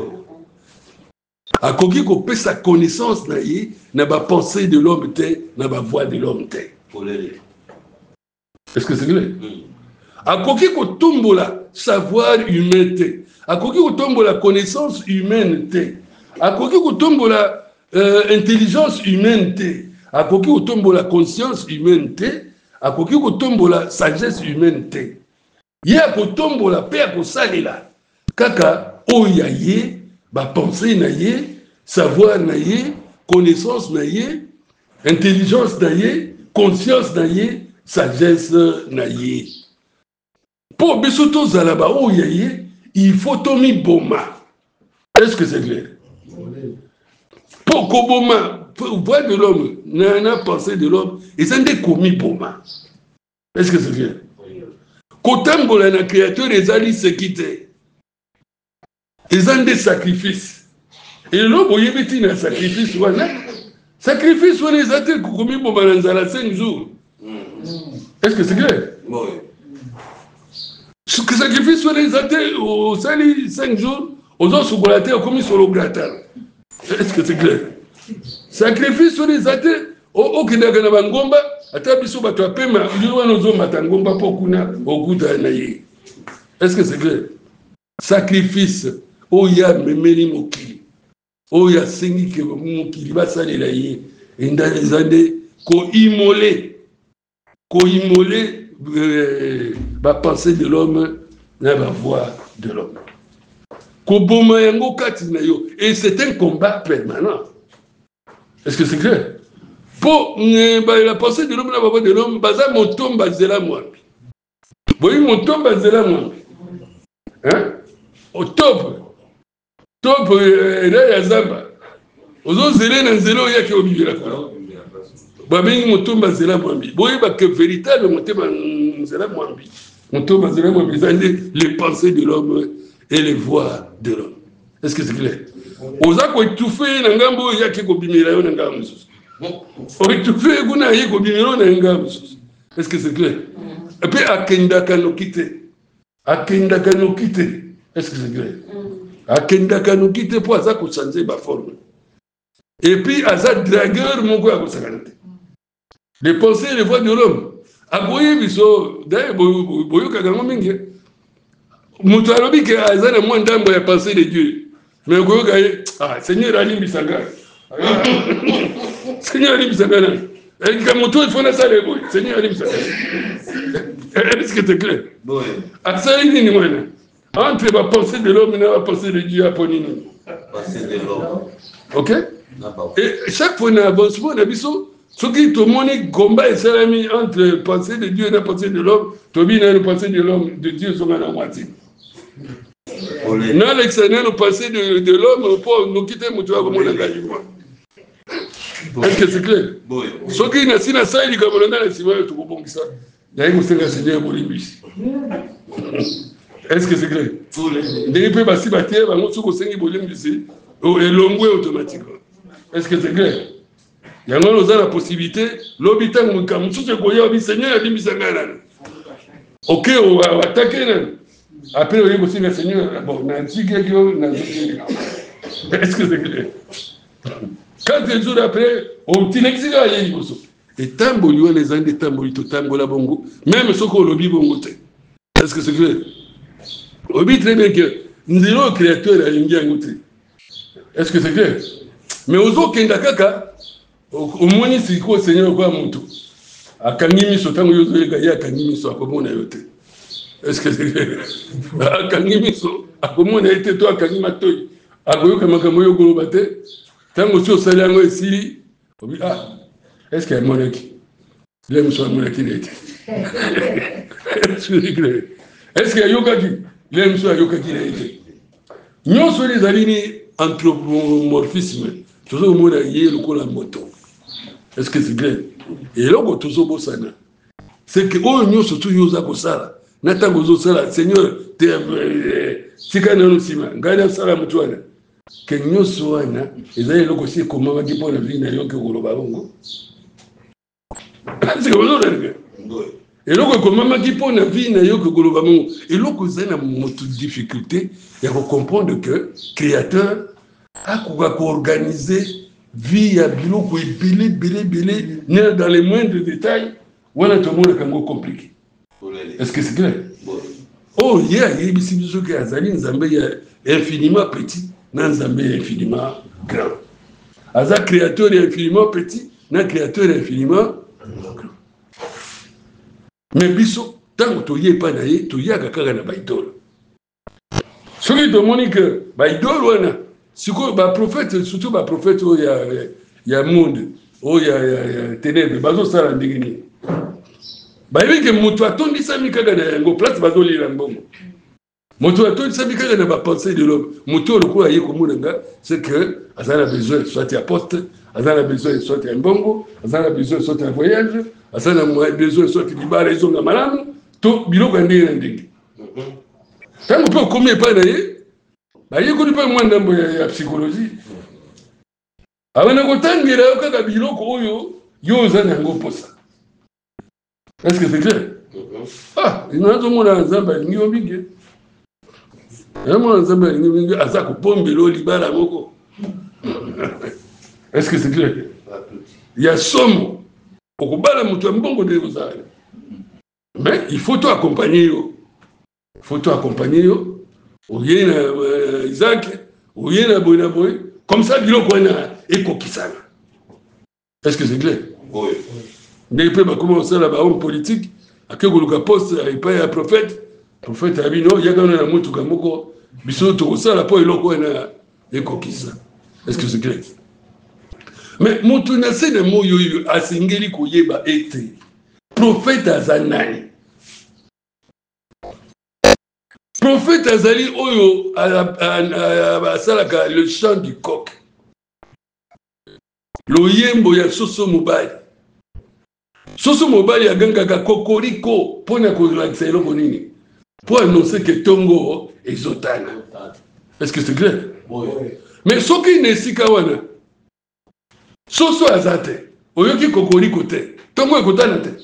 S1: akoki kopesa connaissance na ye na ba pensée de l'homme te na ba voix de l'homme te. Est-ce que c'est clair? Akoki kotombola savoir humain te akoki kotombola connaissance humaine te akoki kotombola euh, intelligence humaine te akoki kotombola conscience humaine te akoki kotombola sagesse humaine te ye akotombola pe akosalela kaka oya ye ba pensée na ye savoir na ye connaissance na ye intelligence na ye conscience na ye sagesse na ye. Pour biso tozala ba oya ye il faut tomi boma. Est-ce que c'est clair? Pour koboma voix de l'homme na na pensée de l'homme et ça ndé komi boma. Est-ce que c'est clair? Kotambola na créateur ezali sekite ezali des sacrifices et l'homme oyebiti na sacrifice wana sacrifice wana ezali komi boma na nzala cinq jours. Est-ce que c'est clair? Oui. Ce que sacrifice wana ezali au sali cinq jours aux autres chocolatiers au commis sur le gratin. Est-ce que c'est clair? Sacrifice wana ezali au kindaka na bangomba ata biso bato apema ndiro wana ozomata ngomba po kuna okuta na ye. Est-ce que c'est clair? Sacrifice oya memeli mokili oya sengi ke mokili basalela ye endana ezande ko immolé koimolé euh, la pensée de l'homme na la voix de l'homme. Koboma yango kati na yo. Et c'est un combat permanent. Est-ce que c'est clair? Pour euh, la pensée de l'homme na la voix de l'homme, baza motomba zela mwambi. Boyi motomba zela mwambi. Hein? Au top. Top era ya zamba. Ozo zele na nzelo yake obibira kwa. Babengi motomba zela mwambi. Boyi ba que véritable motomba zela mwambi. Motomba zela mwambi zande les pensées de l'homme et les voix de l'homme. Est-ce que c'est clair? Oza ko étouffer na ngambo yake kobimira yo na ngambo mususu. O étouffer kuna yake kobimira na ngambo mususu. Est-ce que c'est clair? Et puis akenda kanokite. Akenda kanokite. Est-ce que c'est clair? Akenda kanokite pour ça ko changer ba forme. Et puis aza dragueur moko ya ko sakanate. Les pensées et les voix de l'homme. Aboye biso d'ailleurs boyo kagango mingi. Mutu alobi ke aza na mwa ndambo ya pensée de Dieu. Mais goyo gaye ah Seigneur ali bisanga. Seigneur ali bisanga. Et quand mutu il faut na ça le boy. Seigneur ali bisanga. Est-ce que c'est clair? Oui. Asa ini ni mwana. Entre la pensée de l'homme et la pensée de Dieu à Ponini. Pensée de l'homme. OK? Et chaque fois on avance, on a vu ça. Ce qui te montre combat et salami entre la pensée de Dieu et la pensée de l'homme, Tobi n'a la pensée de l'homme, de Dieu sont à la moitié. Dans l'extérieur, la pensée de, de l'homme, pour nous quitter, nous devons avoir un engagement. Est-ce que c'est clair? Ce qui n'a pas ça, il y a comme on a dit, c'est tout bon ça. Il y a un Seigneur Bolibis. Est-ce que c'est clair? Dès que basi batie, ba ngoso ko sengi Bolibis et l'ongwe automatiquement. Est-ce que c'est clair? Il y a une possibilité, l'hôpital, comme tout ce qu'on a dit, Seigneur, a dit, Misangana. Ok, on va attaquer. Après, on va dire, le Seigneur, bon, on a dit que est-ce que c'est clair? Quatre jours après, on dit, et tambo, il y a les ans de tambo, il y a tambo la bongo, même ce qu'on lobby bongo. Est-ce que c'est clair? On dit très bien que nous avons un créateur à l'Indien. Est-ce que c'est clair? Mais aux autres, il y a kaka. Au moins, c'est quoi, Seigneur, quoi, mon tout? À Kangimi, so tango yozo le gaya Kangimi so akomona yote. Est-ce que c'est clair? À Kangimi so akomona yote to Kangima toy. Agoyo kama kama yo golo bate. Tango so sali yango esili. Obi ah. Est-ce qu'il y a monaki? L'aime so monaki nete. Est-ce que c'est clair? Est-ce qu'il y a yokaki? L'aime so yokaki nete. Nyon so les alini anthropomorphisme. Toujours au monde yé le la moto. Est-ce que c'est clair? Et là, on toujours beau sana. C'est que oh nous surtout yosa ko sala. Nata gozo sala. Seigneur, te tika na nosima. Ngada sala mutwana. Que nous soana. Ezali loko si comment va dire pour la vie na yo ke goloba bongo. C'est comme ça là. Et loko comment va dire pour la vie na yo ke goloba bongo. Et loko zana moto difficulté et comprendre que créateur a organisé vie à biloko belé belé belé dans les moindres détails voilà tout le monde est compliqué. Est-ce que c'est clair? Oh yeah, il y a ici des gens qui azali nzambe infiniment petit na nzambe infiniment grand. Aza créateur infiniment petit na créateur infiniment grand. Mais biso tant que tu y es pas naïe tu y a kaka na baidol. Ce qui te montre que baidol wana si quoi bah prophète surtout bah prophète il y a il y a monde oh il y a il y a ténèbres bazo sala ndingini bah il que mutu atondi sami kaka na ngo place bazo lira mbongo mutu atondi sami kaka na ba pensée de l'homme mutu le quoi yé comme nga c'est que azana besoin soit apôtre azana besoin soit un mbongo azana besoin soit un voyage azana besoin soit libala izo na malamu to biloko ndenge ndenge tango peut combien pas d'ailleurs bah il connaît pas moins d'un la psychologie. Avant de contangira, il y a des biloko oyo yoza nango posa. Est-ce que c'est clair? Ah, il y a un monde en Zamba, il y a un big. Il y a un monde en Zamba, il y a un big. Azako pombe lo libala moko. Est-ce que c'est clair? Il y a somme. Pour que bala mutu mbongo de rozari. Mais il faut toi accompagner yo. Il faut toi accompagner yo. Oye na Isaac, oye na boy na boy, comme ça biloko na ekokisana. Est-ce que c'est clair? Oui. N'est pas commencer à la homme politique, à que le poste, il paye un prophète, prophète a dit non, il y a quand même un mot tout comme moi, bisous tout ça, la peau est là, et coquissa. Est-ce que c'est clair? Mais mon tour n'a c'est le mot yo a singeli koyeba été prophète azanani. Prophète azali oyo a salaka le chant du coq. Lo yembo ya soso mobali. Soso mobali agangaka kokoriko pona ko relaxer lo bonini. Pour annoncer que Tongo est zotana. Est-ce que c'est clair? Oui. Mais ce qui n'est si kawana. Soso azate. Oyoki kokoriko te. Tongo ekotana te.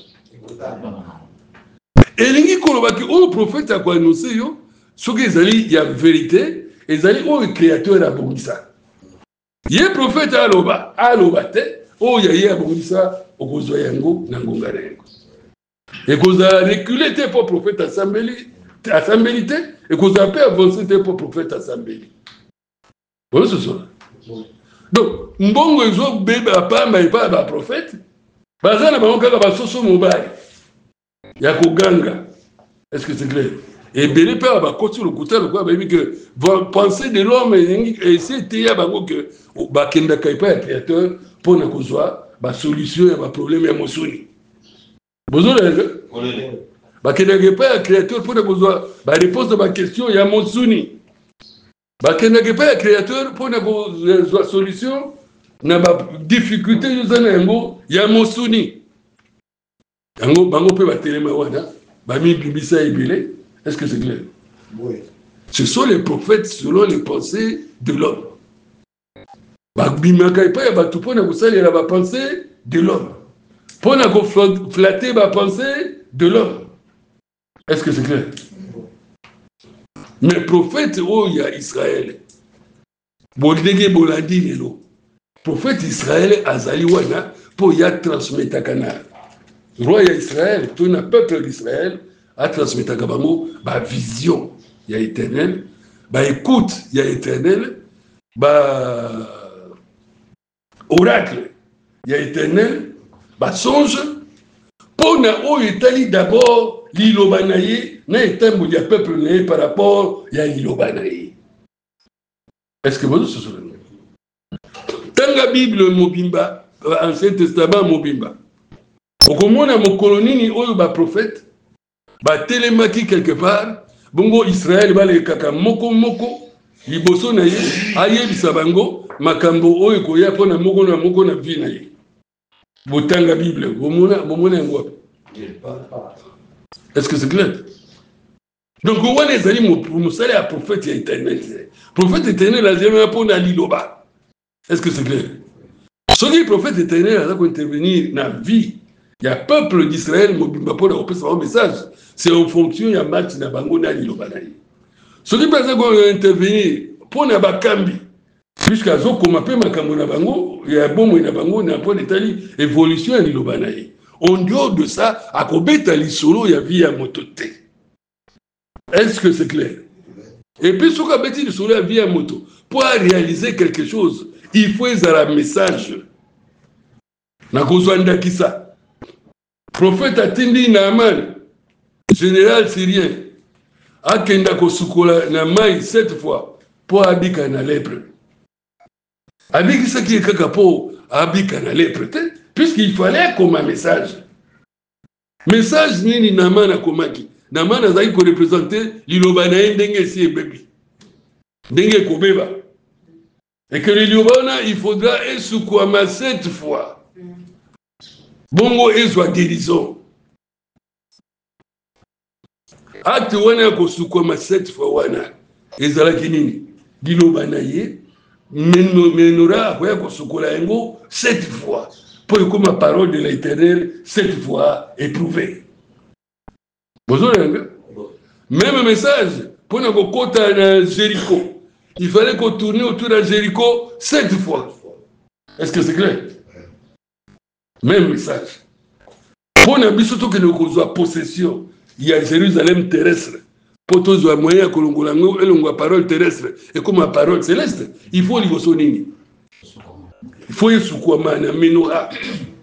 S1: Et lingi kolobaki o prophète a quoi annoncer yo. Ce qui ezali ya vérité, ezali o créateur abongisa. Ye prophète aloba, aloba te, o ya ye abongisa okozwa yango na ngonga rengo. Et koza reculer te pour prophète assemblée, assemblée te, et koza pe avancer te pour prophète assemblée. Voilà ce soir. Donc, mbongo ezo beba pamba et pas ba prophète, bazana bango kaka ba soso mobile. Ya koganga. Est-ce que c'est clair? Et Bélé Père va continuer le côté, que penser de l'homme et essayer que Bakenda Kaipa est créateur pour ne pas la solution à un problème émotionnel. Vous avez Bakenda Kaipa est créateur pour ne pas la réponse à ma question et à mon souni. Bakenda Kaipa est créateur pour ne pas la solution à ma difficulté il y a mon souni. Bango bango peut battre les mawana, bami bibisa et Bélé. Est-ce que c'est clair? Oui. Ce sont les prophètes selon les pensées de l'homme. Bimaka pas ya batu pona kusali la pensée de l'homme. Pona ko flatter la pensée de l'homme. Est-ce que c'est clair? Mais prophète oh il y a Israël. Boldege bolandi lelo. Prophète Israël azali wana pour ya transmettre canal. Roi ya Israël, tout un peuple d'Israël a transmis à Kabamo ma vision, il y a éternel, ma écoute, il y a éternel, ma oracle, il y a éternel, ma songe, pour na o Italie d'abord, l'ilobanaye, na éternel, il y a peuple né par rapport, il y a l'ilobanaye. Est-ce que vous vous souvenez? Dans la Bible, Mobimba, Ancien Testament, Mobimba, au comment on a mon colonie, ou ba prophète, ba télémaki quelque part, bongo Israël ba le kaka moko moko, liboso na ye, aye bisabango, makambo oyo koya pona moko na moko na vie na ye. Botanga Bible, bomona bomona ngwa. Est-ce que c'est clair? Donc on les ali mo musale à prophète éternel. Prophète éternel a jamais pona liloba. Est-ce que c'est clair? Ce qui prophète éternel a intervenir dans la vie. Il y a peuple d'Israël qui a un message. C'est en fonction de la match de Bango na Lilobanaï. Ce qui passe qu'on va intervenir pour ne pas cambi. Puisqu'à ce qu'on appelle Makambo na Bango, il y a un bon na Bango, il y a un point d'Italie, évolution à Lilobanaï. En dehors de ça, à Kobeta Lissolo, il y a vie à mototé. Est-ce que c'est clair? Et puis, ce qu'on a dit Lissolo, il y a vie à moto. Pour réaliser quelque chose, il faut un message. Na kozwanda kisa. Prophète Atindi Naaman, général syrien, a kenda kosukola na mai sept fois pour abika na lèpre. Abiki ce qui est kaka pour abika na lèpre, puisqu'il fallait comme un message. Message nini Naaman a komaki. Naaman a zaï ko représenter l'ilobanaï ndenge si bebi. Ndenge kobeba. Et que l'ilobana, il faudra esukouama sept fois. Bongo ezwa guérison. Acte wana ko sukoma sept fois wana. Ezala kinini. Dilobana ye menora ko ko sukola ngo sept fois. Pour que ma parole de l'Éternel sept fois éprouvée. Bonjour. Même message pour na ko kota na Jéricho. Il fallait qu'on tourne autour de Jéricho sept fois. Est-ce que c'est clair? Même message. Pour nous bisoto que nous avons possession, il y a Jérusalem terrestre. Pour tous les moyens que nous avons, et nous avons parole terrestre et comme la parole céleste, il faut les sonner. Il faut y soukouma na menorah. Il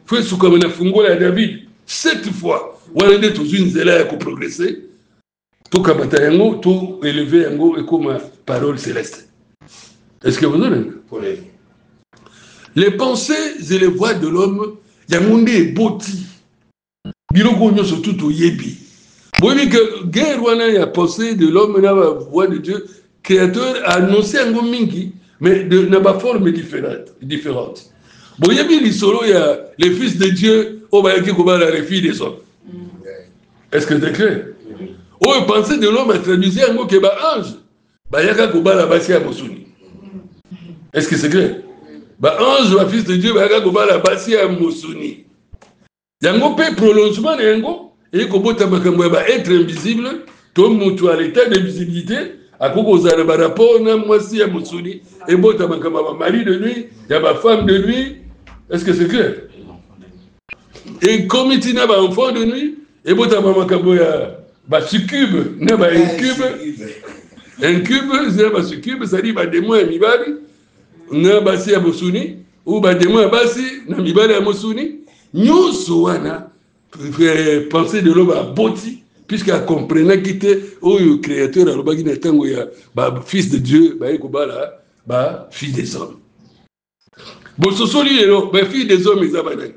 S1: fait ce comme na fungola ya David sept fois wana nde tozwi nzela ya koprogresse tokabata yango to élever yango ekoma parole céleste. Est-ce que vous avez les pensées et les voix de l'homme yango nde eboti biloko nyonso tout oyebi boyebi que guerre wana ya pensée de l'homme na la voix de Dieu créateur a annoncé yango mingi mais de na ba forme différente différente boyebi lisolo ya les fils de Dieu o bayaki kobala les filles des hommes. Est-ce que c'est clair? Oh, pensée de l'homme a traduit yango ke ba ange bayaka kobala basi ya mosuni. Est-ce que c'est clair? Ba ange ba fils de Dieu bayaka kobala basi ya mosuni. Yango pe prolongement na yango et kobota makambo ba être invisible to mutu à l'état de visibilité akoko zala ba rapport na mwasi ya mosuni et bota makambo ba mari de nuit ya ba femme de nuit. Est-ce que c'est clair? Et comme il n'a pas enfant de nuit et bota makambo ya ba succube na ba incube incube c'est ba succube ça dit ba démon ya mibali na basi ya mosuni ou ba démon ya basi na mibali ya mosuni nyonso wana pensée de l'homme a boti puisqu'il comprenait qu'il était au créateur alobaki na tango ya ba fils de Dieu ba ekobala ba fille des hommes bon sosoli lelo ba fille des hommes ezaba nani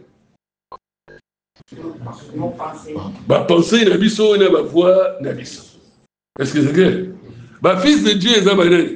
S1: ba pensée na biso na ba voix na biso. Est-ce que c'est clair? Ba fils de Dieu ezaba nani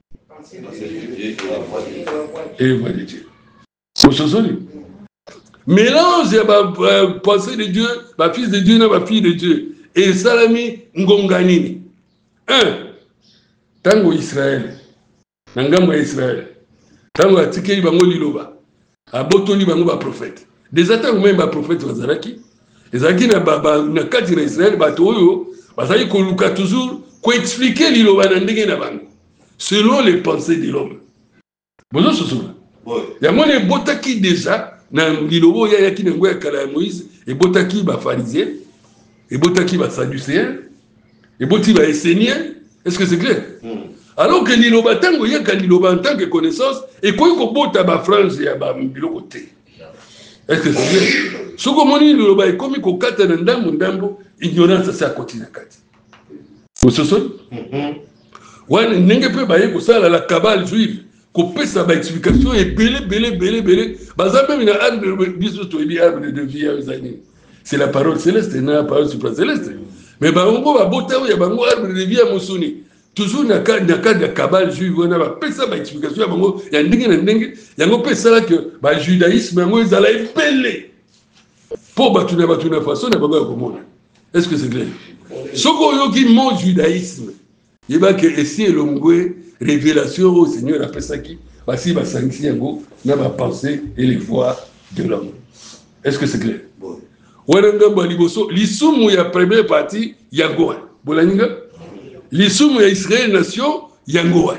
S1: et voix de Dieu bon sosoli mélange ya ba pensée de Dieu ba fils de Dieu na ba fille de Dieu et salami ngonganini un tango Israël na ngambo ya Israël tango atikeli bango liloba abotoli bango ba prophète des atango même ba prophète bazalaki ezalaki na ba na kati na Israël bato oyo bazali koluka toujours ko expliquer liloba na ndenge na bango selon les pensées de l'homme. Bozo sosola ya mone botaki déjà na lilobo ya yaki ngo ya kala ya Moïse et botaki ba pharisiens et botaki ba sadducéens et boti ba esséniens. Est-ce que c'est clair? Mm. Alors que liloba tango ya liloba en tant que connaissance et ko ko bota ba frange ya ba biloko te. Est-ce que c'est clair? Soko moni liloba e komi ko kata na ndambo ndambo ignorance ça continue kati. Bososo? Mhm. Wana ndenge pe ba yeko sala la cabale juive ko pesa ba explication et belé belé belé belé baza même na arbre biso to ebi arbre de vie aux années. C'est la parole céleste et la parole supracéleste. Mais bango ba bota ya bango arbre de vie à mosuni. Toujours na ka na ka de cabale juive wana ba pesa ba explication ya bango ya ndenge na ndenge yango pesa la que ba judaïsme yango ezala belé. Pour batuna batuna façon na bango ya komona. Est-ce que c'est clair? Soko yo ki mon judaïsme. Yeba que esi elongwe révélation au Seigneur a fait ça qui voici ma sanction n'a pas pensé et les voix de l'homme. Est-ce que c'est clair? Bon. L'isumu ya première partie yangoa. Bolaninga? L'isumu ya Israël nation yangoa.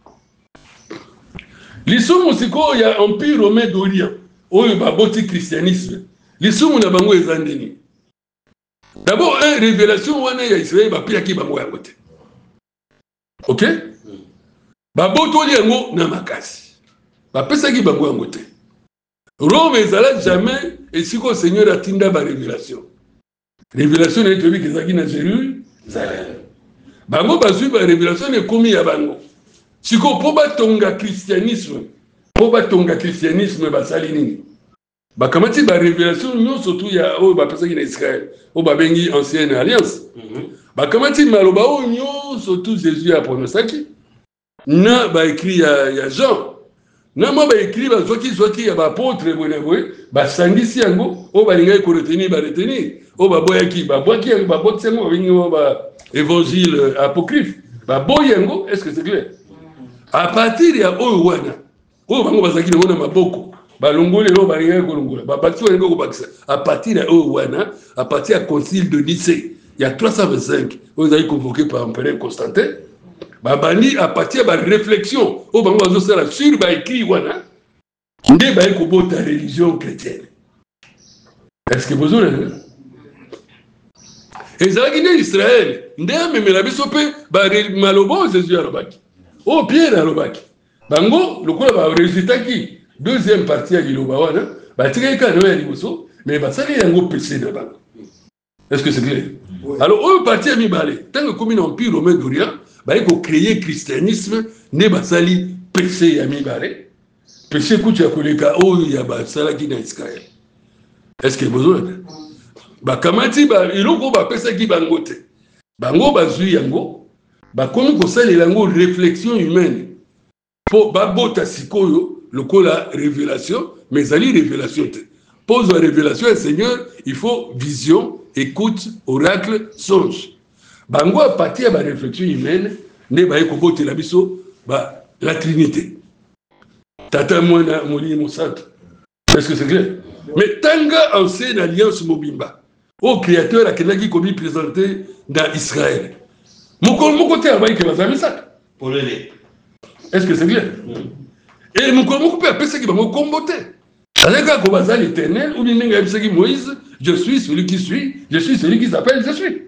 S1: L'isumu siko ya empire romain d'Orient. Oyo baboti christianisme. L'isumu na bango ezandeni. D'abord, une révélation wana ya Israël ba pia ki bango ya kote. OK? Babotoli yango na makasi. Bapesaki bango yango te. Rome ezala jamais et si ko Seigneur atinda ba révélation. Révélation est tobi kezaki na Jérusalem. Bango bazui ba révélation ne komi ya bango. Siko po batonga christianisme, po batonga christianisme basali nini? Bakamati ba révélation nyonso tu ya o bapesaki na Israël. O babengi ancienne alliance. Bakamati maloba o nyonso tu Jésus a prononcé. Na ba écrit ya ya Jean na ma ba écrit ba zoki zoki ya ba apôtre bonebwe ba sangisi yango o ba linga ko retenir ba retenir o ba boyaki ba boyaki yango ba botse yango bingo ba évangile apocryphe ba boyango. Est-ce que c'est clair? À partir ya o wana o bango bazaki na mona maboko ba longole lo ba linga ko longola ba bati yango ko bakisa à partir ya o wana à partir du concile de Nicée il y a trois cent vingt-cinq vous avez convoqué par l'empereur Constantin. Babani à partir de la réflexion, au bango azosala sur ba écrit wana, nde ba eko ta religion chrétienne. Est-ce que vous avez? Et ça qui est Israël, nde amemela biso pe ba malobo Jésus alobaki. Oh Pierre alobaki. Bango lokola ba résultat qui deuxième partie ya liloba wana, batikaki kaka na oyo ya liboso mais basali yango péché na bango. Est-ce que c'est clair? Oui. Alors oyo parti ya mibale ntango ekomi na empire romain d'orient baye kocréer christianisme nde basali péché ya mibale péché kutu ya koleka oyo ya basalaki na Israël. Est-ce que bozolanda bakamati eloko bapesaki bango te bango bazwi yango bakomi kosalela yango réflexion humaine po babota sikoyo lokola révélation mais ezali révélation te pose la révélation ya Seigneur il faut vision écoute oracle songe bango a partir ya baréflexion humaine nde baye kobotela biso ba la trinité tata mwana molini mosantu. Est-ce que c'est clair? Mais tanga ancienne alliance mobimba au créateur akendaki komi présenté dans Israël mokolo moko te abayi ke bazali misaka polele. Est-ce que c'est clair? Mm. Et mokolo moko pe apesaki bango kombo te azali kaka kobaza l'éternel ou bien ndenge ayebisaki Moïse je suis celui qui suis, je suis celui qui s'appelle je suis.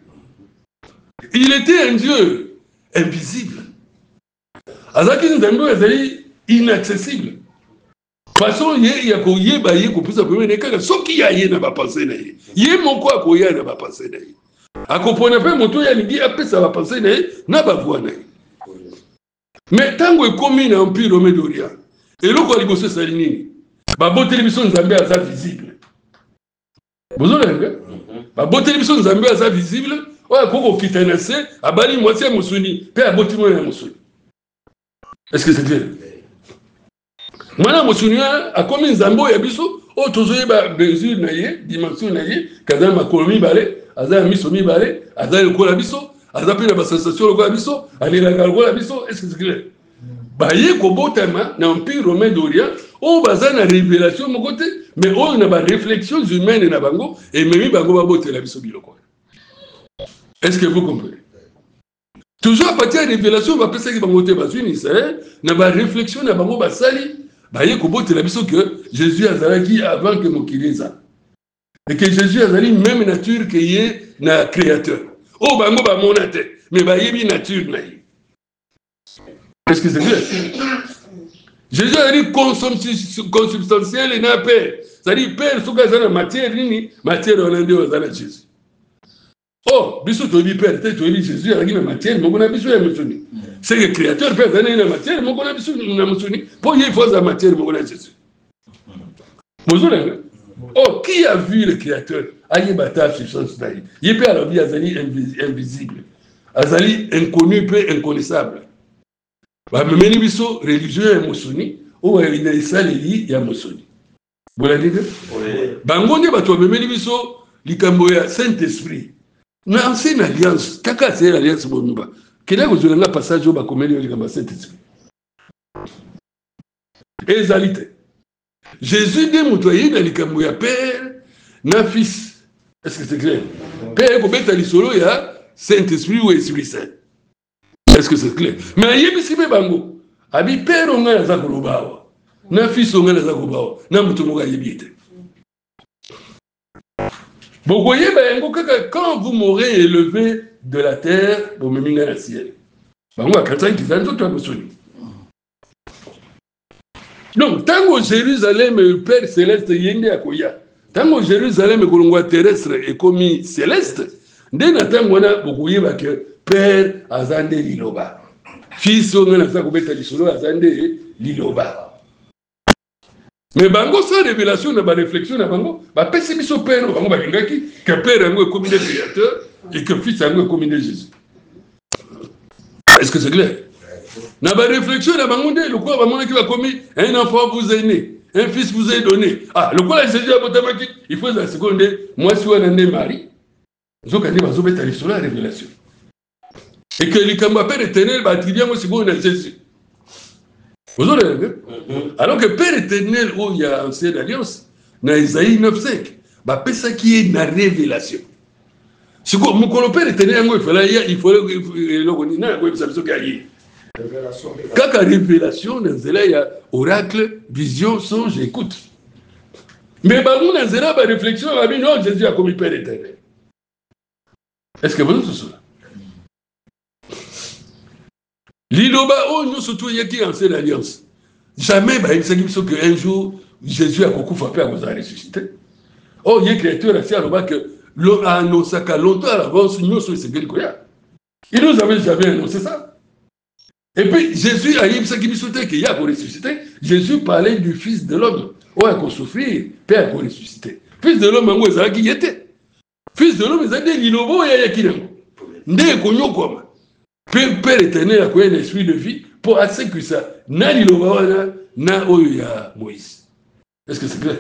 S1: Il était un Dieu invisible azalaki nzambe oyo azali inaccessible façon ye ya koyeba ye kopesa pembe ne kaka soki ya ye na bapense na ye ye moko akoya na bapense na ye akopona mpe moto oyo alingi apesa bapense na ye na bavoi na ye. Mais tango ekomi na empire romain d'orient eloko ya liboso esali nini baboteli biso nzambe aza visible bozolanga baboteli biso nzambe aza visible oyo akoki kokita na se abali mwasi ya mosuni mpe aboti mwana ya mosuni. Est-ce que c'est clair? Mwana mosuni akomi nzambe oyo ya biso oyo tozoyeba mesure na ye dimension na ye kaza makolo mibale aza ya miso mibale aza lokola biso aza mpe na basensation lokola biso alelaka lokola biso. Est-ce que c'est clair? Baye kobotama na empire romain d'orient oyo baza na révélation moko te mais oyo na baréflexions humaines na bango ememi bango babotela biso biloko. Est-ce que vous comprenez? Toujours à partir de révélation bapesaki bango te bazwi na Israël na baréflexion na bango basali baye kobotela biso que Jésus azalaki avant que mokili eza et que Jésus azali même nature que ye na créateur oyo bango bamona te mais bayebi nature na ye. Est-ce que c'est clair? Jésus a dit consubstantiel et na père. C'est-à-dire père soki aza na matière nini matière wana nde aza na Jésus. Oh biso toyebi père te toyebi Jésus azalaki na matière moko na biso ya mosuni. C'est que créateur père azali na matière moko na biso na mosuni po ye faut za matière moko na Jésus. Bozolanga. Oh qui a vu le créateur ayeba ta substance na ye ye mpe alobi azali invisible azali inconnu pe inconnaissable. Bamemeli biso religion ya mosuni oyo ina esaleli ya mosuni. Bolandi te? Bango nde bato bamemeli biso likambo ya Saint-Esprit na ancienne alliance kaka c'est l'alliance bomba kena kozolanga passage oyo bakomeli yo likambo ya Saint-Esprit ezali te. Jésus nde moto aye na likambo ya père na fils. Est-ce que c'est clair? Père ekobeta lisolo ya Saint-Esprit ou Esprit Saint. Est-ce que c'est clair? Mais ayebisi mpe bango abi père onga naza koloba awa na fils onga naza koloba awa na moto moko ayebi ete bokoyeba yango kaka quand vous m'aurez élevé de la terre bomemi nga na ciel bango akatisaki kiza nzoto ya mosuni. Donc tango Jérusalem père céleste ye nde akoya tango Jérusalem ekolongwa terrestre ekomi céleste nde na tango wana bokoyeba ke père aza nde liloba fils onga naza kobeta lisolo aza nde liloba. Mais bango sans révélation na baréflexion na bango bapesi biso père bango balingaki que père yango ekomi nde créateur et que fils yango ekomi nde Jésus. Est-ce que c'est clair? Na baréflexion na bango nde lokola bamonaki bakomi un enfant vous est né un fils vous est donné. Ah lokola Jésus abotamaki il faut la seconde mwasi wana nde Marie nzoka nde bazobeta lisolo ya révélation et que likambo ya père éternel baattribue yango sikoyo na Jésus. Vous avez vu? Alors que Père éternel, où il y a ancienne alliance, dans Isaïe neuf cinq, bah, ça qui est la révélation. Si vous mon Père éternel, il fallait, il fallait, il fallait, quand la révélation, il y a oracle, vision, songe, écoute. Mais bah, nous, dans la réflexion, on a dit non, Jésus a commis Père éternel. Est-ce que vous avez ça? Liloba, oh, nous surtout, il y a qui en cette alliance. Jamais, bah, il s'agit que un jour, Jésus a beaucoup frappé à vous a ressuscité. Oh, il y a créateur assez à que l'on a annoncé qu'à longtemps à l'avance, nous sommes ces belles couleurs. Il nous avait jamais annoncé ça. Et puis Jésus a dit ce qui lui souhaitait qu'il y a pour ressusciter. Jésus parlait du Fils de l'homme. Oh, il a souffrir, Père pour ressusciter. Fils de l'homme, il a qui était. Fils de l'homme, il a dit l'innovo, il y a qui n'est pas. Ndé konyo comme. Père éternel a créé un esprit de vie pour assez que ça. Na l'innovo, na oya Moïse. Est-ce que c'est clair?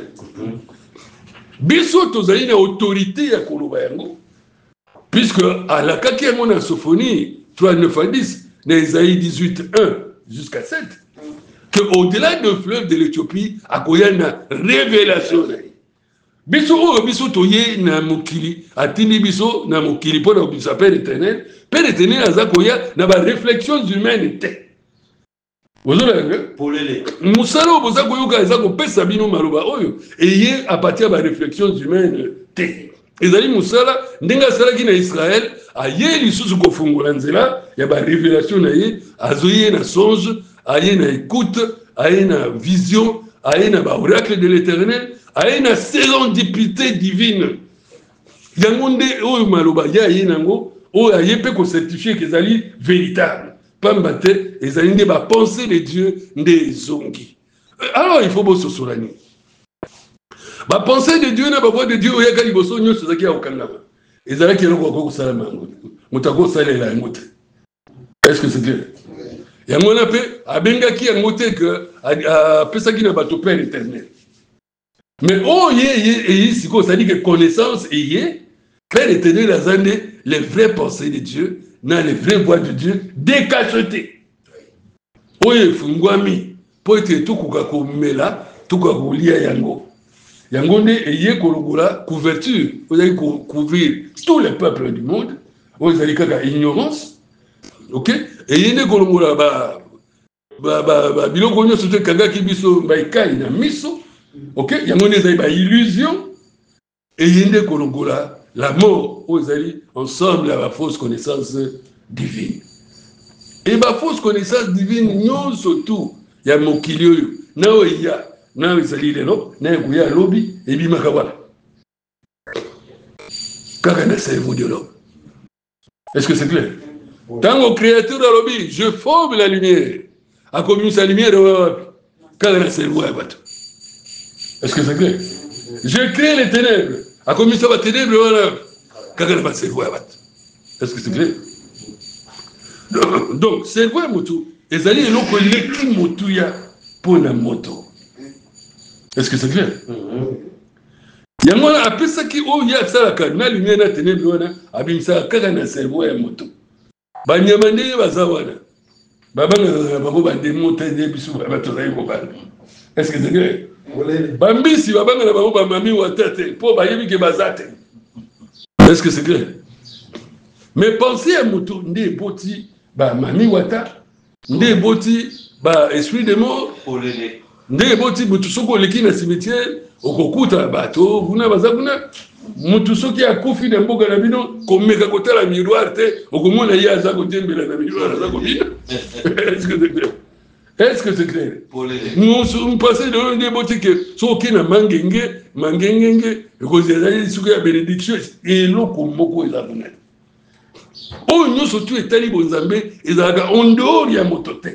S1: Biso tozali na autorité ya koloba yango. Puisque à la kaki yango na Sophonie trois, neuf à dix, dans Isaïe dix-huit, un jusqu'à sept, qu'au-delà du fleuve de l'Éthiopie, à y a une révélation. Biso o biso toye na mokili, atini biso na mokili pour na bisa Père éternel, Père éternel aza koya na ba réflexions humaines te. Vous avez polele. Musalo boza koyoka eza ko pesa bino maloba oyo eye à partir ba réflexions humaines te. Ezali musala ndinga sala ki na Israël aye lisusu ko fungola nzela ya ba révélation na ye azoye na songe, aye na écoute, aye na vision, aye na ba oracle de l'Éternel, aye na sérendipité divine. Yangonde oyo maloba ya ye nango oyo aye pe ko certifier que ezali véritable. Pambate ezali nde ba pensée de Dieu nde zongi. Alors il faut bosso solani. Ba pensée de Dieu na ba voix de Dieu oya kali bosso nyoso zaki ya okangama. Ezala ki eloko ko sala mango. Mutako salela yangote. Est-ce que c'est clair? Yango na pe abenga ki yangote que a pesa ki na bato Père éternel. Mais oh yé yé siko ça dit que connaissance yé Père éternel azande les vraies pensées de Dieu, dans les vraies voix de Dieu décachetées. Oye fungwami po ete tukuka ko mela tukuka ko lia yango. Yango ne yé kologula couverture, vous allez couvrir tous les peuples du monde. Vous allez kaka ignorance. OK? Et yé kologula ba ba ba ba biloko nyo sote kanga ki biso mbaika na miso. OK? Yango ne zai ba illusion. Et yé kologula la mort, vous allez ensemble à la fausse connaissance divine. Et ma fausse connaissance divine, non surtout, il y a mon kilio, non il y a, non il s'agit de l'eau, non il y a lobby, et bien makawala. Quand on a cerveau de l'homme. Est-ce que c'est clair? Tant au créateur de lobby, je forme la lumière. À combien sa lumière, quand on a cerveau à battre. Est-ce que c'est clair? Je crée les ténèbres. A combien ça va ténèbres, voilà. Quand elle va se voir, est-ce que c'est clair? Donc, c'est vrai, moto. Et ça dit, il y a l'écrit moto pour la moto. Est-ce que c'est clair? Il y a un peu ça qui oh, il y a ça, quand la lumière n'a ténèbres, abîme ça, quand on a cerveau et moto. Banyamande, bazawana. Babanga, babanga, des montagnes, des bisous, babatoraï, babanga. Est-ce que c'est clair? Bambi, si babanga, babanga, mami, ou tête, pour bayebi que bazate. Est-ce que c'est clair? Mais pensez à Moutou, Ndé Boti, bah Mami Wata, Ndé Boti, bah esprit de mort, Ndé Boti, Moutousoko, le qui na cimetière, Okokuta, bateau, Buna Bazabuna, Moutousoko a koufi d'un beau galabino, comme Megakota la miroir, Okomona Yaza Kotembe la miroir, Zakobina. Est-ce que c'est clair? Est-ce que c'est clair? Nous sommes passés de l'un des boutiques que ceux qui n'ont mangengé, mangengé, et qu'on s'est allé sur la bénédiction, et l'eau comme beaucoup est abonné. Oh, nous surtout et tali bonzambé, ils ont en dehors il y a motote.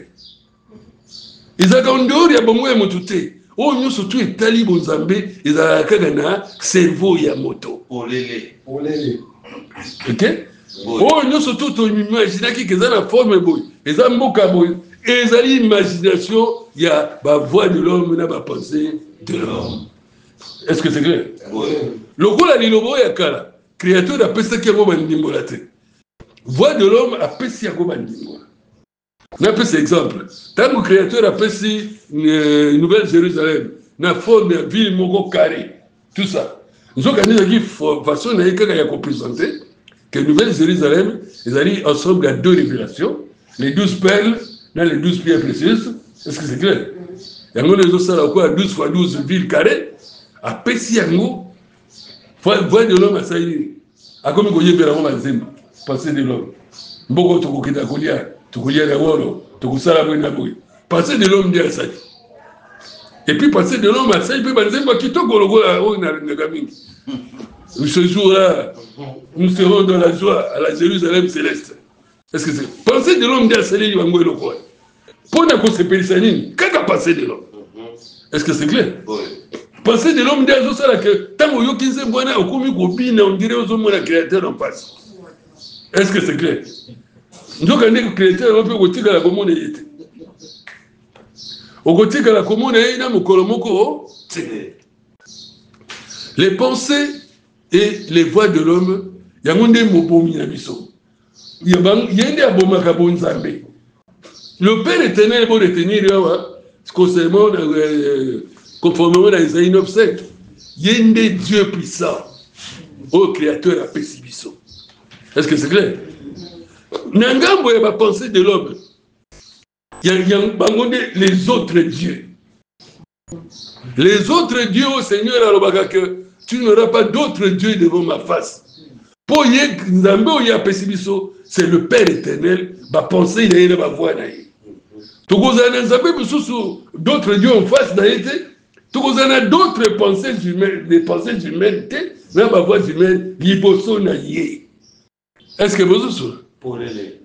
S1: Ils ont en dehors il y a bon motote. Oh, nous surtout et tali bonzambé, ils ont kagana cerveau il y a moto. Olélé. Olélé. OK? Oh, nous surtout tu imagines qu'ils ont la forme boy. Ils ont beaucoup boy. Et ça l'imagination, il y a la voix de l'homme, il y a la pensée de l'homme. Est-ce que c'est clair? Oui. Le rôle de l'homme, il y a la créature de la personne qui a été voix de l'homme a péché à Gomandimbola. On a fait exemple. Tant que créateur a péché une Nouvelle-Jérusalem, une forme de ville mogo carré, tout ça. Nous avons dit de façon à présenter que Nouvelle-Jérusalem, ils allaient ensemble à deux révélations, les douze perles, dans les douze pierres précieuses. Est-ce que c'est clair? Il y a les autres douze fois douze villes carrées. À Pessiango, voix de l'homme à Saïd. À comme il y a un passé de l'homme. Beaucoup de gens qui ont été Tukulia na wolo, tukusala mwena boy. Passé de l'homme de Saïd. Et puis passer de l'homme à ça, il peut penser moi qui toque au logo là, oh Naringamingi. Ce jour-là, nous serons dans la joie à la Jérusalem céleste. Est-ce que c'est penser de l'homme d'un salé du Bango et le quoi? Pour ne pas se périssanine, qu'est-ce qu'a passé de l'homme? Est-ce que c'est clair? Oui. Penser de l'homme d'un jour, c'est que tant que Yokin se voit au commis copine, on dirait aux hommes la créateur en face. Est-ce que c'est clair? Donc, on dit que le créateur, on peut goûter à la commune et au côté de la commune, il y a les pensées et les voix de l'homme, il y a un des mots il y a un des mots le Père éternel pour retenir, conformément à Isaïe neuf sept, il y a un des dieux puissants, au créateur à Pessibiso. Est-ce que c'est clair? Nangambo est la pensée de l'homme. Il y a, il y a les autres dieux. Les autres dieux au Seigneur, alors que tu n'auras pas d'autres dieux devant ma face. Pour y a Pessibiso, c'est le Père éternel, ma pensée, il y a ma voix. D'autres dieux en face d'ailleurs, tu as d'autres pensées humaines, des pensées humaines, dans ma voix humaine, l'hyposo naïe. Est-ce que vous savez? Pour les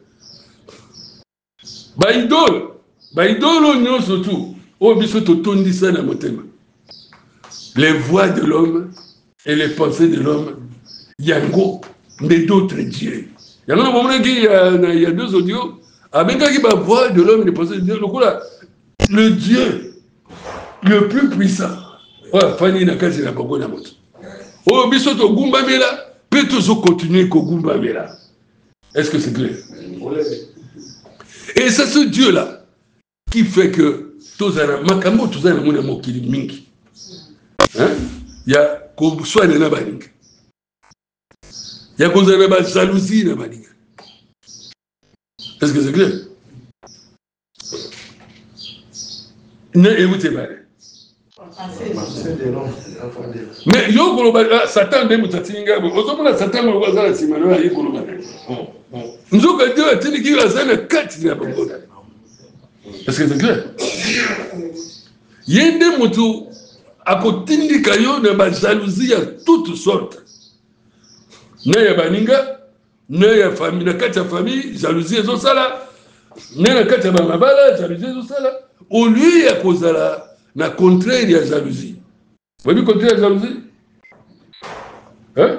S1: ba idole, ba idole non surtout, au biso totondi ça na motema. Les voix de l'homme et les pensées de l'homme, yango mais d'autres dieux. Il y a un moment qui il y a deux audios, avec qui va voix de l'homme et les pensées de Dieu, le Dieu le plus puissant. Ouais, Fanny na kazi na bongo na moto. Oh biso to gumba mela, peut toujours continuer ko gumba mela. Est-ce que c'est clair? Et c'est ce Dieu-là qui fait que tous les makambo tous les monde mokili mingi. Hein? Il y a ko soit na baninga. Il y a ko zana ba jalousie na baninga. Est-ce que c'est clair? Ne écoutez pas. Mais yo ko Satan de mutatinga, ozomona Satan ko bazala simano ya ko loba. Nzoka Dieu a tenu qu'il a zana kati na bongo. Est-ce que c'est clair? Yende mutu akotindika yo na ba jalousie ya toutes sortes. Na ya baninga, na ya famille, na kati ya famille, jalousie zo sala. Na na kati ya mabala, jalousie zo sala. Au lieu ya kozala na contraire ya jalousie. Vous voyez le contraire de jalousie? Hein?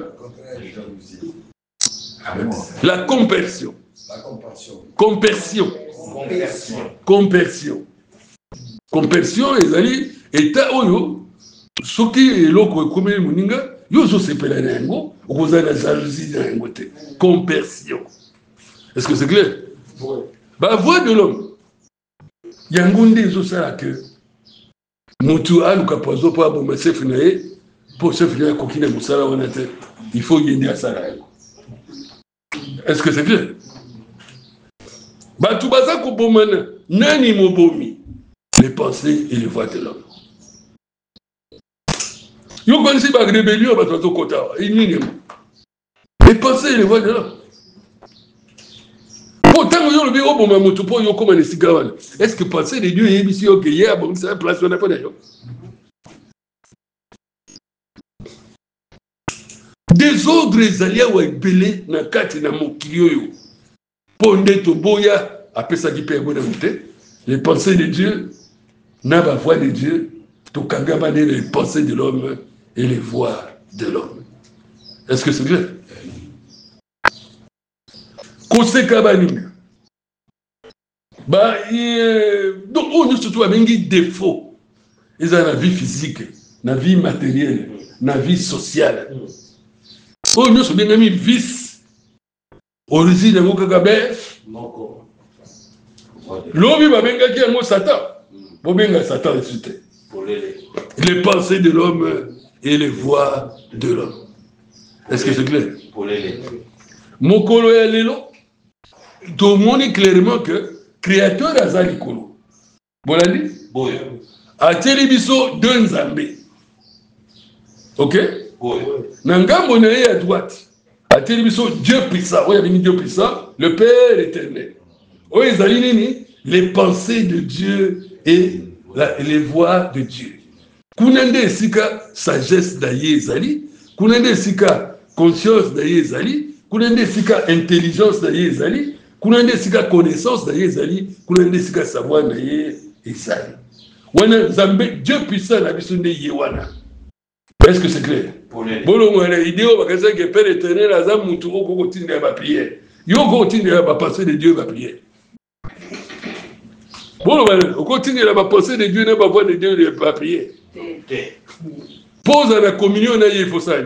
S1: La compersion. La compersion. Compersion. Compersion. Compersion, les amis, état oyo, ce qui est l'eau comme le moninga, yo so sepela nango, vous avez la jalousie dans côté. Compersion. Est-ce que c'est clair? Oui. Bah, voix de l'homme. Yangonde zo sala que mutu aluka pozo po aboma chef nae, po chef nae kokina musala wana te. Il faut yende asala. Est-ce que c'est clair? Batu baza ko bomana nani mobomi les pensées et les voix de l'homme. Yo konsi ba rébellion ba to kota. Inini. Les pensées et les voix de l'homme. Pourtant yo le bi oboma mutu po yo koma ni sigawana. Est-ce que penser de Dieu yebisi yo que hier bon ça place on n'a pas d'ailleurs. Des ordres alliés ou belé na kati na mokili yo. Ponde to boya apesa ki pe bona mute. Les pensées de Dieu n'a pas voix de Dieu, to kangaba les pensées de l'homme et les voix de l'homme. Est-ce que c'est clair? Kose kabaninga. Bah donc on nous surtout avec des défauts. Ils ont la vie physique, la vie matérielle, la vie sociale. Oh, nous sommes bien mis vice. Origine de mon kagabé. L'homme va bien gagner un mot Satan. Pour bien gagner Satan ressuscité. Les pensées de l'homme et les voix de l'homme. Est-ce que c'est clair? Mon colo est l'élo. Tout le monde est clairement que créateur azali colo. Bon la dit? Oui. A télévision deux zambé. Ok? Oui. Nangambo n'est à droite. A télévision Dieu puissant. Oui, il y a Dieu puissant, le Père éternel. Oui, les pensées de Dieu et la, les voies de Dieu. Kunende sika sagesse d'aye zali, kunende sika conscience d'aye zali, kunende sika intelligence d'aye zali, kunende sika connaissance d'aye zali, kunende sika savoir d'aye zali. Wana Zambé, Dieu puissant la bisonde yewana. Est-ce que c'est clair? Bon, on a l'idée au magasin que Père éternel a zam mutuo ko continue à prier. Yo ko continue à passer de Dieu va prier. Bon, on continue à passer de Dieu n'a pas voix de Dieu ne pas prier. Pose à la communion na il faut ça.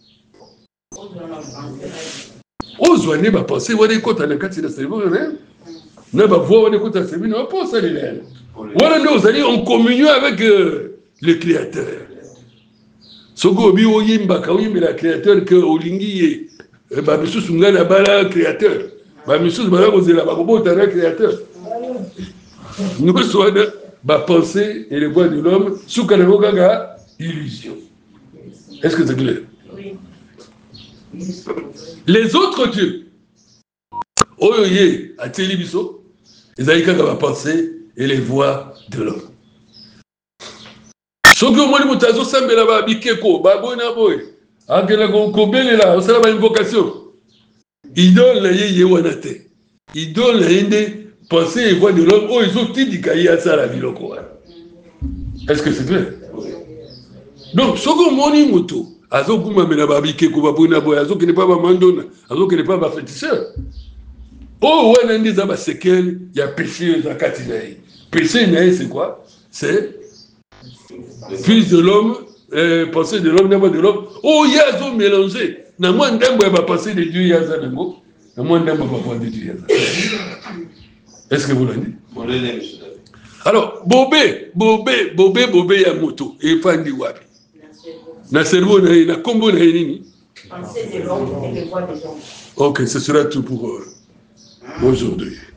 S1: Ozwa ne ba penser wale kota na kati na cerveau hein. Na ba voix wale kota cerveau na pas ça les. Voilà nous allons en communion avec euh, le Créateur. Soko bi oyimba ka oyimba la Créateur que olingi e ba bisu sunga na bala Créateur. Ba bisu ba ko zela ba ko bota na Créateur. Nous sommes ba penser et les voix de l'homme sous kanako gaga illusion. Est-ce que c'est clair? Oui. Les autres dieux oyoye a télévision ils avaient qu'à penser et les voix de l'homme. Ce que moi je dis, c'est que là-bas, bikeko, babona boy, akela ko kobele là, ça là une vocation. Idole la yé wanate. Idole la yende penser et voix de l'homme. Oh ils ont dit qu'il a ça la vie loko. Est-ce que c'est clair? Donc ce que moi je dis, azo kuma mena babikeko babona boy, azo qui n'est pas mandona, azo qui n'est pas féticheur. Oh ouais, n'en za ba sekel, il y a péché dans katinaï. Péché c'est quoi? C'est fils de l'homme, euh, pensée de l'homme, n'importe de l'homme. Oh, il y a un mélangé. N'a moins d'un bois passer de Dieu, il y a un mot. N'a moins d'un bois pas de Dieu. Est-ce que vous l'avez dit? Alors, Bobé, Bobé, Bobé, Bobé, il y a moto. Et fan di wapi. Na cerveau, na combo, na nini. Pensée de l'homme et les voix des hommes. Ok, ce sera tout pour euh, aujourd'hui.